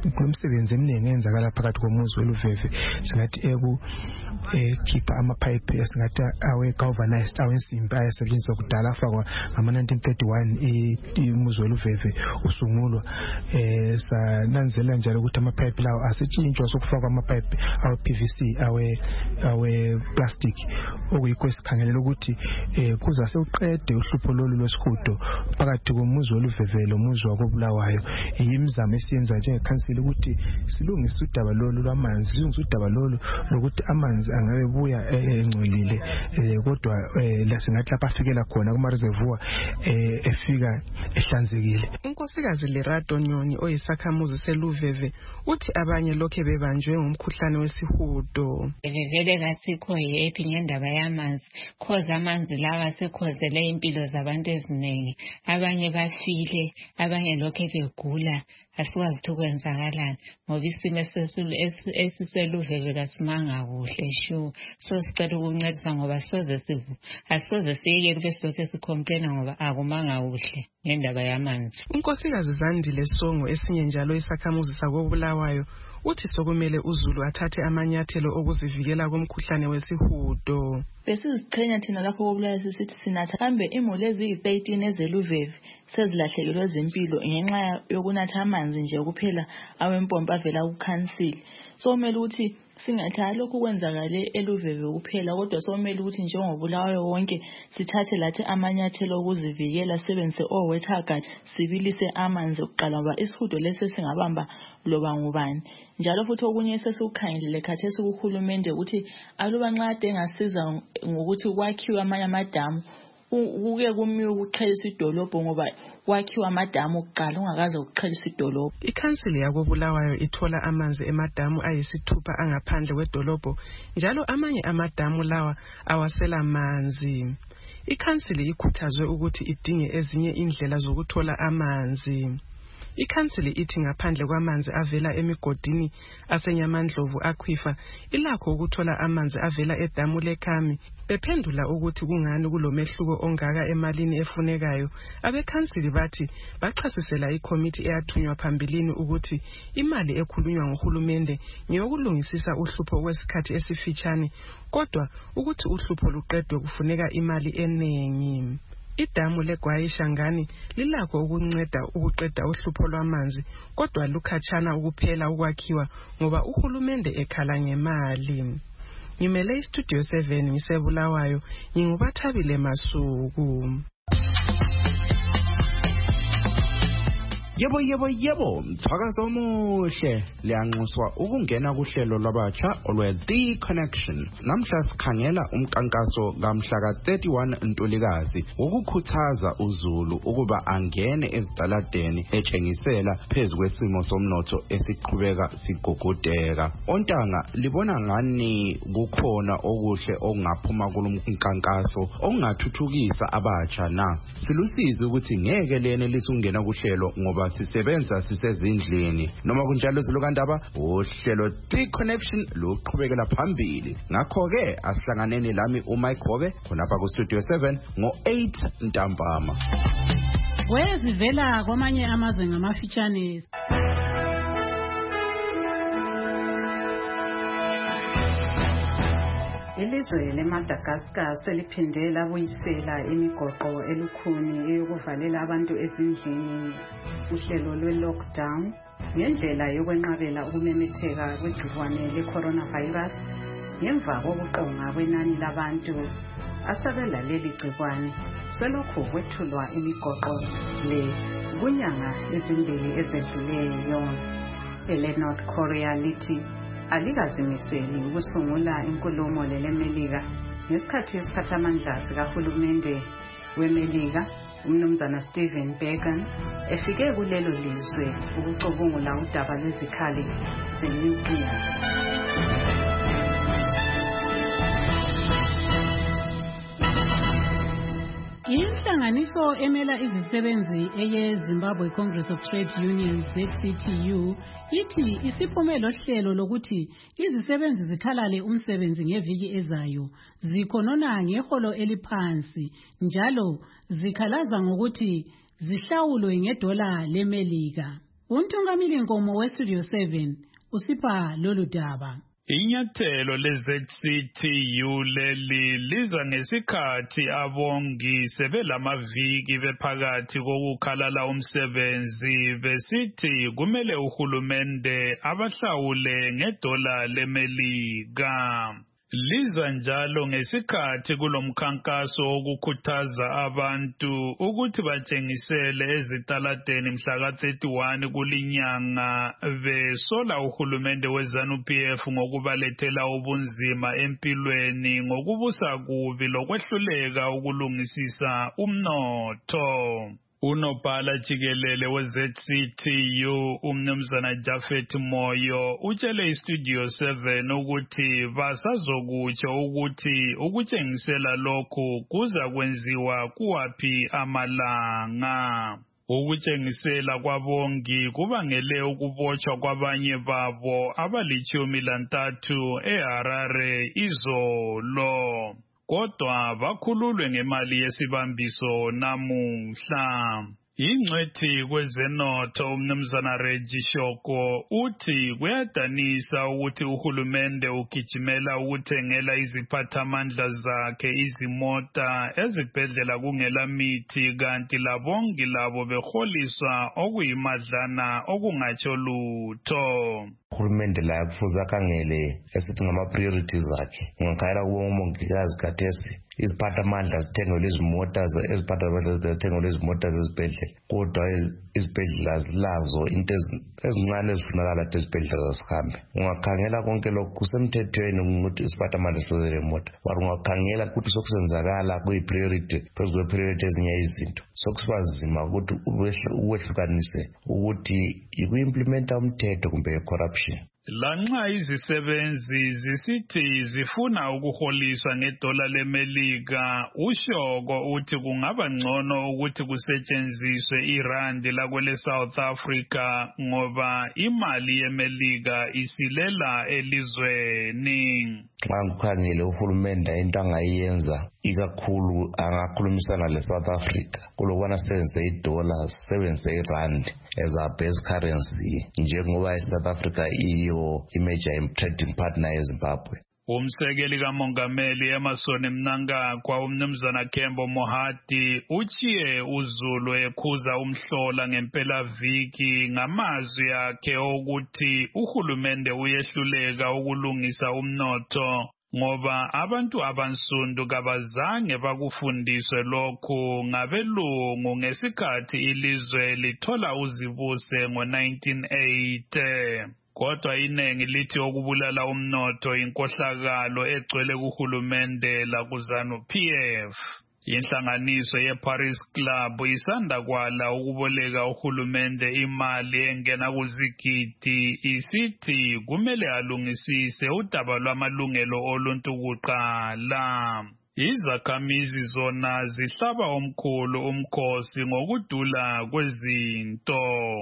kulomsebenzi eminingi enzakala phakathi komuzi weluveve singathi eku ekhipha amapipe esingathi awe galvanized awensimbi ayesetshenziswa kudala afakwa ngama nineteen thirty-one umuzi weluveve usungulwa eh sananzela njalo ukuthi amapipe lawo asetshenziswa sokufakwa amapipe awe P V C awe awe plastic okuyikho esikhangelela ukuthi eh kuza sewuqede uhlupho lolu lwesihudo phakathi komuzi weluveve lomuzi wakobulawayo imizamo esiyenza njengekhansili ukuthi silungise udaba lolu lwamanzi silungise udaba lolu lokuthi amanzi angabe buya engcolile kodwa la singathi lapha afikela khona kuma reservoir efika ehlanzekile. Unkosikazi Lerato Nyoni oyisakhamuzi seluveve uthi abanye lokho bebanjwe ngomkhuhlane wesihudo. Vele kasikho happy ngendaba yamanzi khoza amanzi lawa sekhozele impilo zabantu eziningi abanye bafile abanye lokho begula asikwazi ukwenzakalana ngoba isimo esiseluveve kasimanga kuhle shu so sicela ukuncedisa ngoba soze sivu asoze siyeke bese lokho sicomplaina ngoba akumanga kuhle ngendaba yamanzi. Unkosikazi Zandile Songo esinye njalo isakhamuzi sakobulawayo uthi sokumele uZulu athathe amanyathelo okuzivikela komkhuhlane wesihudo. Besiziqhenya thina lapho kobulawayo sisithi sinatha kambe imuli eziyi-thirteen ezeluveve sezilahlekelwe zempilo ngenxa yokunatha amanzi nje kuphela awempompa avela kukhansili. So kumele ukuthi singathi lokhu kwenzakale eluveve kuphela kodwa somele ukuthi njengobulawayo wonke sithathe lathi amanyathelo okuzivikela sebenzise o-water guard sibilise amanzi ukuqala ngoba isihudo lesi singabamba loba ngubani. Njalo futhi okunye sesikukhangelele khathesi kuhulumende ukuthi aluba nxa ade engasiza ngokuthi kwakhiwe amanye amadamu kuke kumiwe ukuqhelisa idolobho ngoba kwakhiwa amadamu okuqala ungakaze ukuqhelisa idolobho. Ikhansili yakobulawayo ithola amanzi emadamu ayisithupha angaphandle kwedolobho njalo amanye amadamu lawa awasela amanzi. Ikhansili ikhuthazwe ukuthi idinge ezinye indlela zokuthola amanzi. Ikhansili ithi ngaphandle kwamanzi avela emigodini asenyamandlovu akhwifa ilakho ukuthola amanzi avela edamu leKhami. Bephendula ukuthi kungani kulomehluko ongaka emalini efunekayo abekhansili bathi bachasisela ikomiti eyathunywa phambilini ukuthi imali ekhulunywa ngohulumende ngeyokulungisisa uhlupho kwesikhathi esifitshane kodwa ukuthi uhlupho luqedwe kufuneka imali enengi. Idamu leGwayishangani lilakho ukunceda ukuqeda uhlupho lwamanzi kodwa lukhatshana ukuphela ukwakhiwa ngoba uhulumende ekhala ngemali. Ngimele istudio seven ngisebulawayo ngingubathabile Masuku. Yebo yebo yebo mthakazo omuhle liyanxuswa ukungena kuhlelo lwabatsha olwe The Connection. Namhla sikhangela umkankaso kamhla ka thirty-one Ntulikazi ukukhuthaza uZulu ukuba angene ezitaladeni etshengisela phezulu kwesimo somnotho esiqhubeka sigugudeka. Ontanga libona ngani kukhona okuhle okungaphuma kulomkankaso okungathuthukisa abatsha na silusizi ukuthi ngeke lene lisungena kuhlelo ngoba sisebenza sisezindlini noma kunjalo silokandaba uhlelo The Connection luqhubekela phambili. Ngakho ke asihlanganeni lami uMike Gobe khonapha ku Studio seven ngo eight ntambama. Wezivela kwamanye amazwe ngamafitshane. Ilizwe leMadagascar seliphinde labuyisela imigoqo elukhuni eyokuvalela abantu ezindlini uhlelo lwe-lockdown ngendlela yokwenqabela ukumemetheka kwegciwane le-coronavirus ngemva kokuqonga kwenani labantu asabela leli gciwane selokhu kwethulwa imigoqo le kunyanga ezimbili ezedluleyo. ele-North Korea lithi alikazimiseli ukusungula inkulumo leleMelika ngesikhathi esiphathamandla sikahulumende weMelika umnumzana Stephen Bannon efike kulelo lizwe ukucubungula udaba lwezikhali zenuclear. Inhlanganiso emela izisebenzi eye Zimbabwe Congress of Trade Unions Z C T U ithi isiphumelo hlelo lokuthi izisebenzi zikhalale umsebenzi ngeviki ezayo zikhonona ngeholo eliphansi njalo zikhalaza ngokuthi zihlawulwe ngedola leMelika. Untungamili Nkomo we-Studio seven usipha lolu daba. Inyathelo le-Z C T U leli liza ngesikhathi abongi sebelamaviki bephakathi kokukhalala umsebenzi besithi kumele uhulumende abahlawule ngedola leMelika. Liza njalo ngesikhathi kulomkhankaso wokukhuthaza abantu ukuthi batshengisele ezitaladeni mhla ka thirty-one kulinyanga besola uhulumende we-ZANU P F ngokubalethela ubunzima empilweni ngokubusa kubi lokwehluleka ukulungisisa umnotho. Unobhala jikelele we-Z C T U umnumzana Jafet Moyo utshele iStudio seven ukuthi basazokutsho ukuthi ukutshengisela lokhu kuza kwenziwa kuwaphi amalanga. Ukutshengisela kwabongi kubangele ukubotshwa kwabanye babo abalitshumi lantathu eHarare izolo. Kodwa bakhululwe ngemali yesibambiso namuhla. Ingcwethi kwezenotho umnumzana Reggie Shoko uthi kuyadanisa ukuthi uhulumende ugijimela ukuthengela iziphathamandla zakhe izimota ezibhedlela kungela mithi kanti labongi labo beholiswa okuyimadlana okungatsho lutho. Uhulumende la kufuze akhangele esithi ngama-priorities akhe. Ngingakhayela kubo umongikazi khathesi iziphathamandla zithengelwe izimota eziphathamandla zithengelwe izimota zezibhedlela. Kodwa izibhedlela zilazo into ezincane ezifunakala ukuthi izibhedlela zisihambe. Ungakhangela konke lokhu kusemthethweni ukuthi isiphathamandla sizele imota. But ungakhangela ukuthi sokusenzakala kuyi-priority phezu kwe-priority ezinye izinto. Sokusiba nzima ukuthi uwehlukanise ukuthi iku-implementa umthetho kumbe corruption. Lanxa izisebenzi zisithi zifuna ukuholiswa ngedola leMelika, uShoko uthi kungaba ngcono ukuthi kusetshenziswe irandi lakwele South Africa ngoba imali yeMelika isilela elizweni. Xa ngikhangele uhulumende into angayenza ikakhulu angakhulumisana le-South Africa kulokwana sebenzise idola sebenzise irandi as a base currency njengoba i-South Africa iyo i-major trading partner eZimbabwe. Umsekeli kamongameli Emmerson Mnangagwa umnumzana Kembo Mohati uchiye uZulu ekhuza umhlola ngempela viki ngamazwi akhe ukuthi uhulumende uyehluleka ukulungisa umnotho ngoba abantu abansundu kabazange bakufundiswe lokhu ngabelungu ngesikhathi ilizwe lithola uzibuse ngo nineteen eighty. Kodwa inengi lithi okubulala umnotho inkohlakalo egcwele kuhulumende la ku-ZANU P F. Inhlanganiso ye-Paris Club isanda kwala ukuboleka uhulumende imali engena kuzigidi isithi kumele alungisise udaba lwamalungelo oluntu kuqala. Izakhamizi zona zihlaba omkhulu umkhosi ngokudula kwezinto.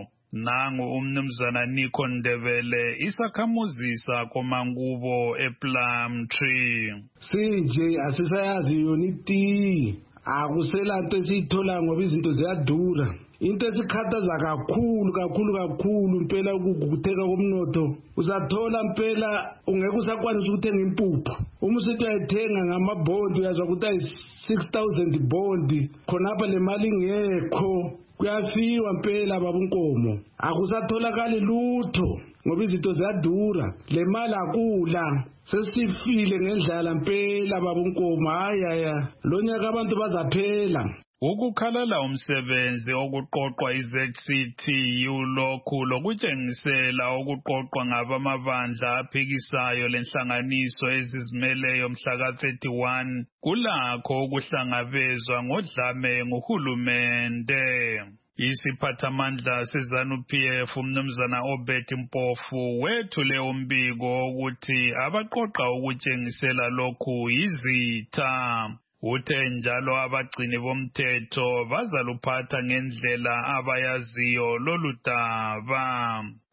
Nangu umnumzana Nico Ndebele isakhamuzi sakho Mangubo ePlumtree. Sinje asisayazi yona iti akusela into esithola ngoba izinto ziyadura. Into esikhathaza kakhulu kakhulu kakhulu impela ukutheka komnotho. Uzathola impela ungeke usakwanisa ukuthenga impuphu. Uma usithi uyayithenga ngamabond uyazwa ukuthi ayi six thousand bond khonapha le mali ingekho. Kuyafiwa impela babunkomo akusatholakali lutho ngoba izinto ziyadura le mali akula sesifile ngendlala impela babunkomo hayi haya lo nyaka abantu bazaphela. Ukukhalala umsebenzi okuqoqwa i-Z C T U lokhu lokutshengisela okuqoqwa ngabamabandla aphikisayo lenhlanganiso ezizimeleyo mhla ka thirty-one kulakho ukuhlangabezwa ngodlame nguhulumende. Isiphathamandla seZANU P F umnumzana Obert Mpofu wethule umbiko ukuthi abaqoqa ukutshengisela lokhu yizitha. Uthe njalo abagcini bomthetho bazaluphatha ngendlela abayaziyo lolu daba.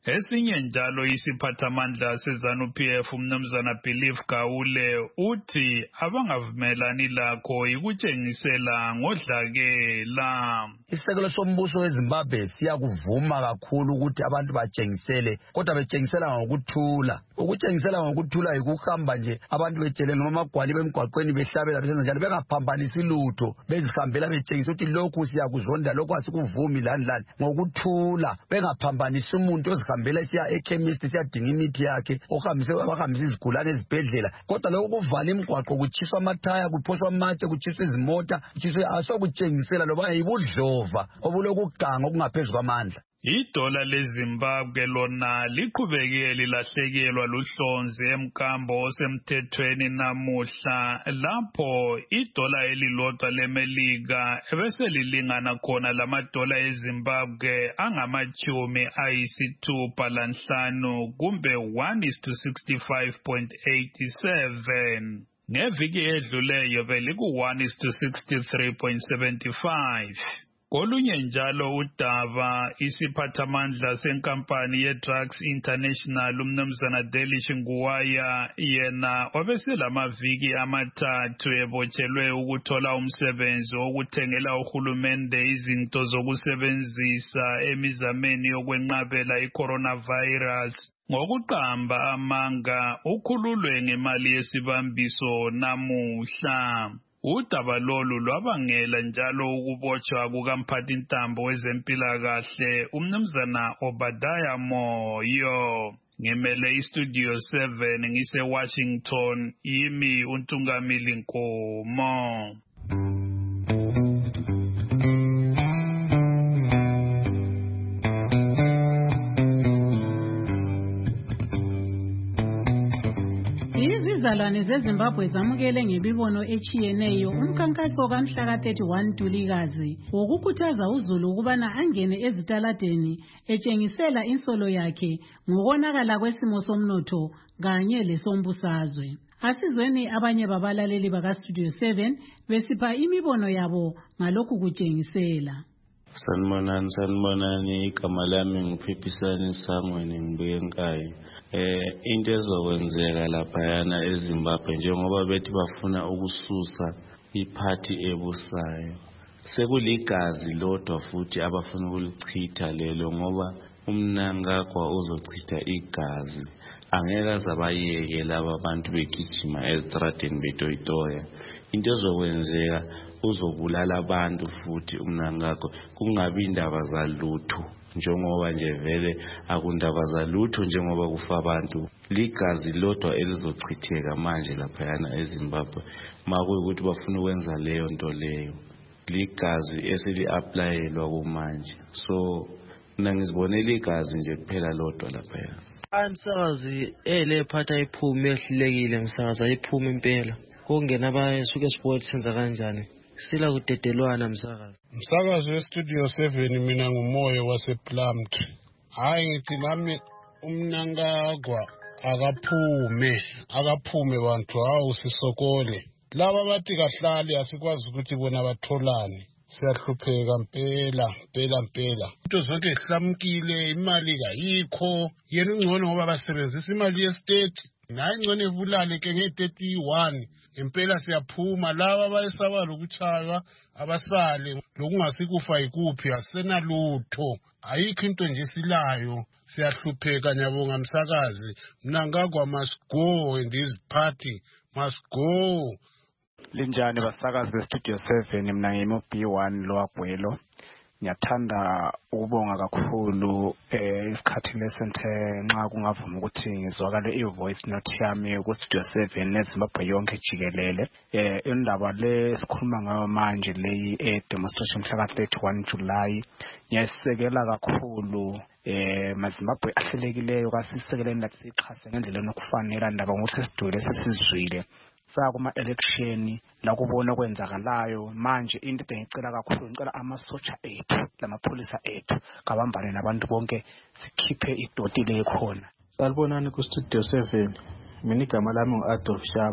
Esinye njalo isiphathamandla seZANU-P F umnumzana Belief Gawule uthi abangavumelani lakho ikutshengisela ngodlakela. Isekelo sombuso weZimbabwe siyakuvuma kakhulu ukuthi abantu batshengisele kodwa betshengisela ngokuthula. Ukutshengisela ngokuthula yikuhamba nje abantu betshele noma amagwali bemgwaqweni behlabela besenza njalo bengaphambanisi lutho bezihambela betshengisa ukuthi lokhu siyakuzonda lokhu asikuvumi lani lani ngokuthula bengaphambanisi umuntu ozihambela siya ekhemist siyadinga imithi yakhe ohambise abahambisa izigulane ezibhedlela kodwa lokhu kuvala imigwaqo kuchiswa amathaya kuphoswa amatshe kuchiswa izimota kuchiswe asokutshengisela loba yibudlova obulokuganga okungaphezulu kwamandla. Idola leZimbabwe lona liqhubeke lilahlekelwa luhlonzi emkambo osemthethweni namuhla lapho idola elilodwa lemelika ebeselilingana khona lamadola eZimbabwe angamachumi ayisithupha lanhlanu kumbe one is to sixty-five point eight seven. Ngeviki edluleyo beliku one is to sixty-three point seven five. Kolunye njalo udaba isiphathamandla senkampani ye-Drugs International umnumzana Delish Nguwaya yena wabeselamaviki amathathu ebotshelwe ukuthola umsebenzi wokuthengela uhulumende izinto zokusebenzisa emizameni yokwenqabela i-coronavirus. Ngokuqamba amanga ukhululwe ngemali yesibambiso namuhla. Udaba lolu lwabangela njalo ukubotshwa kukamphathintambo wezempilakahle umnumzana Obadiah Moyo. Ngimele iStudio seven ngise Washington yimi uNtungamili Nkomo. Izizalwane zeZimbabwe zamukele ngemibono echiyeneyo umkhankaso kamhla thirty-one Ntulikazi wokukhuthaza uZulu ukubana angene ezitaladeni etshengisela insolo yakhe ngokonakala kwesimo somnotho kanye lesombusazwe. Asizweni abanye babalaleli bakaStudio seven besipha imibono yabo ngalokhu kutshengisela. Sanibonani sanibonani igama lami nguPhiphisani Sangweni ngibuye eNkayi. Eh into ezokwenzeka laphayana eZimbabwe njengoba bethi bafuna ukususa iphathi ebusayo. Sekuligazi lodwa futhi abafuna ukulichitha lelo ngoba umnangagwa uzochitha igazi. Angeke azabayeke laba abantu begijima ezitradeni betoyitoya. Into ezokwenzeka uzobulala abantu futhi umnangagwa kungabi indaba zalutho njengoba nje vele akundaba zalutho njengoba kufa abantu. Ligazi lodwa elizochitheka manje laphayana eZimbabwe makuyukuthi bafuna ukwenza leyo nto leyo. Ligazi eseli-applyelwa kumanje. So mina ngizibonela igazi nje kuphela lodwa laphayana. Umsakazi elephatha iphume ehlulekile msakazi ayiphume impela. Kungena abayisuke sport senza kanjani? Sila kudedelwana msakazi. Msakazi weStudio seven mina ngumoyo wasePlumtree. Hayi ngithi nami umnangagwa akaphume, akaphume bantu hawu sisokole. Laba bathi kahlali asikwazi ukuthi bona batholani. Siyahlupheka mpela, mpela mpela. Into zonke ihlamkile, imali kayikho. Yena ungcono ngoba basebenzisa imali yestate. Naye ngcono evulale ke nge-thirty-one. Impela siyaphuma laba abayesabala ukuchaywa abasale lokungasikufa ikuphi asenalutho. Ayikho into nje silayo. Siyahlupheka nyabonga msakazi. Mnangagwa must go and his party must go. Linjani basakazi beStudio seven mina ngimo B one loagwelo. Ngiyathanda ukubonga kakhulu eh isikhathi lesenthe nxa kungavuma ukuthi ngizwakale ivoice note yami kuStudio seven neZimbabwe yonke jikelele. Eh indaba le sikhuluma ngayo manje leyi e demonstration mhla thirty-one July ngiyasekela kakhulu eh maZimbabwe ahlelekileyo kasisekeleni lathi sixhase ngendlela enokufanele ndaba ngokuthi sidwele sesizwile. Sakuma election la kubona kwenzakalayo manje into engicela kakhulu ngicela amasotsha ethu lamapholisa ethu kabambane nabantu bonke sikhiphe idoti le khona. Salibonani kuStudio seven mina igama lami nguAdolf Shaba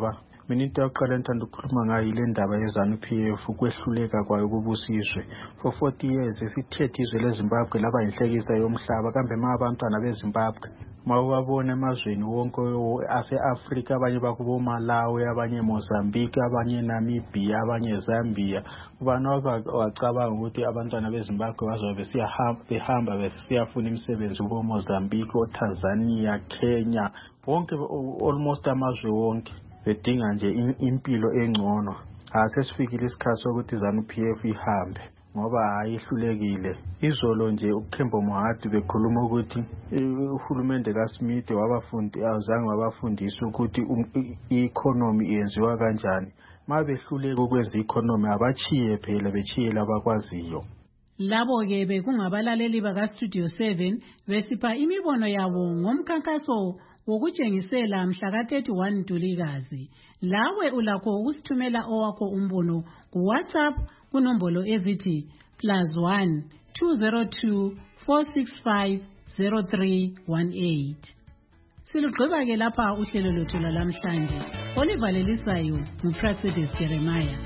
mina into yokuqala engithanda ukukhuluma ngayo ile ndaba ye-ZANU P F ukwehluleka kwayo kubusizwe. For forty years sithethe izwe leZimbabwe laba yinhlekisa yomhlaba, kambe ma abantwana beZimbabwe mawabona emazweni wonke ase-Afrika, abanye bakubo Malawi, abanye Mozambique, abanye Namibia, abanye Zambia, ubani wacabanga ukuthi abantwana beZimbabwe bazobe besiyahamba behamba besiyafuna imisebenzi kubo Mozambique, oTanzania, Kenya, wonke almost amazwe wonke bedinga nje impilo engcono. Asesifikile isikhathi sokuthi ZANU P F ihambe ngoba ayihlulekile. Izolo nje uKhembo Mohadi bekhuluma ukuthi uhulumende kaSmith wabafundi awuzange wabafundisa ukuthi i-economy yenziwa kanjani. Mabehluleka ukwenza i-economy abachiye phela bechiyela abakwaziyo. Labo ke bekungabalaleli baka Studio seven besipha imibono yabo ngomkhankaso wokutshengisela mhla ka thirty-one Ntulikazi. Lawe ulakho ukusithumela owakho umbono ku WhatsApp kunombolo ezithi plus one two zero two four six five zero three one eight. Silugqiba ke lapha uhlelo lwethu lamhlanje. Olivalelisayo nguPraxedis Jeremiah.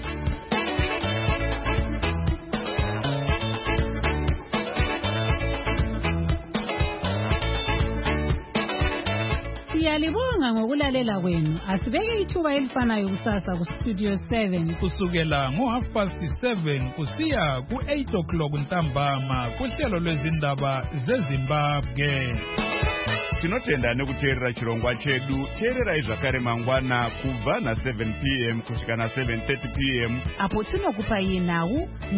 Siyalibonga ngokulalela kwenu. Asibeke ithuba elifanayo kusasa ku Studio seven kusukela ngo half past seven kusiya ku eight o'clock ntambama kuhlelo lwezindaba zeZimbabwe. Tinotenda nekuteerera chirongwa chedu. Teererai zvakare mangwana kubva na seven p m kusvika na seven thirty p m apo tinokupa iye nhau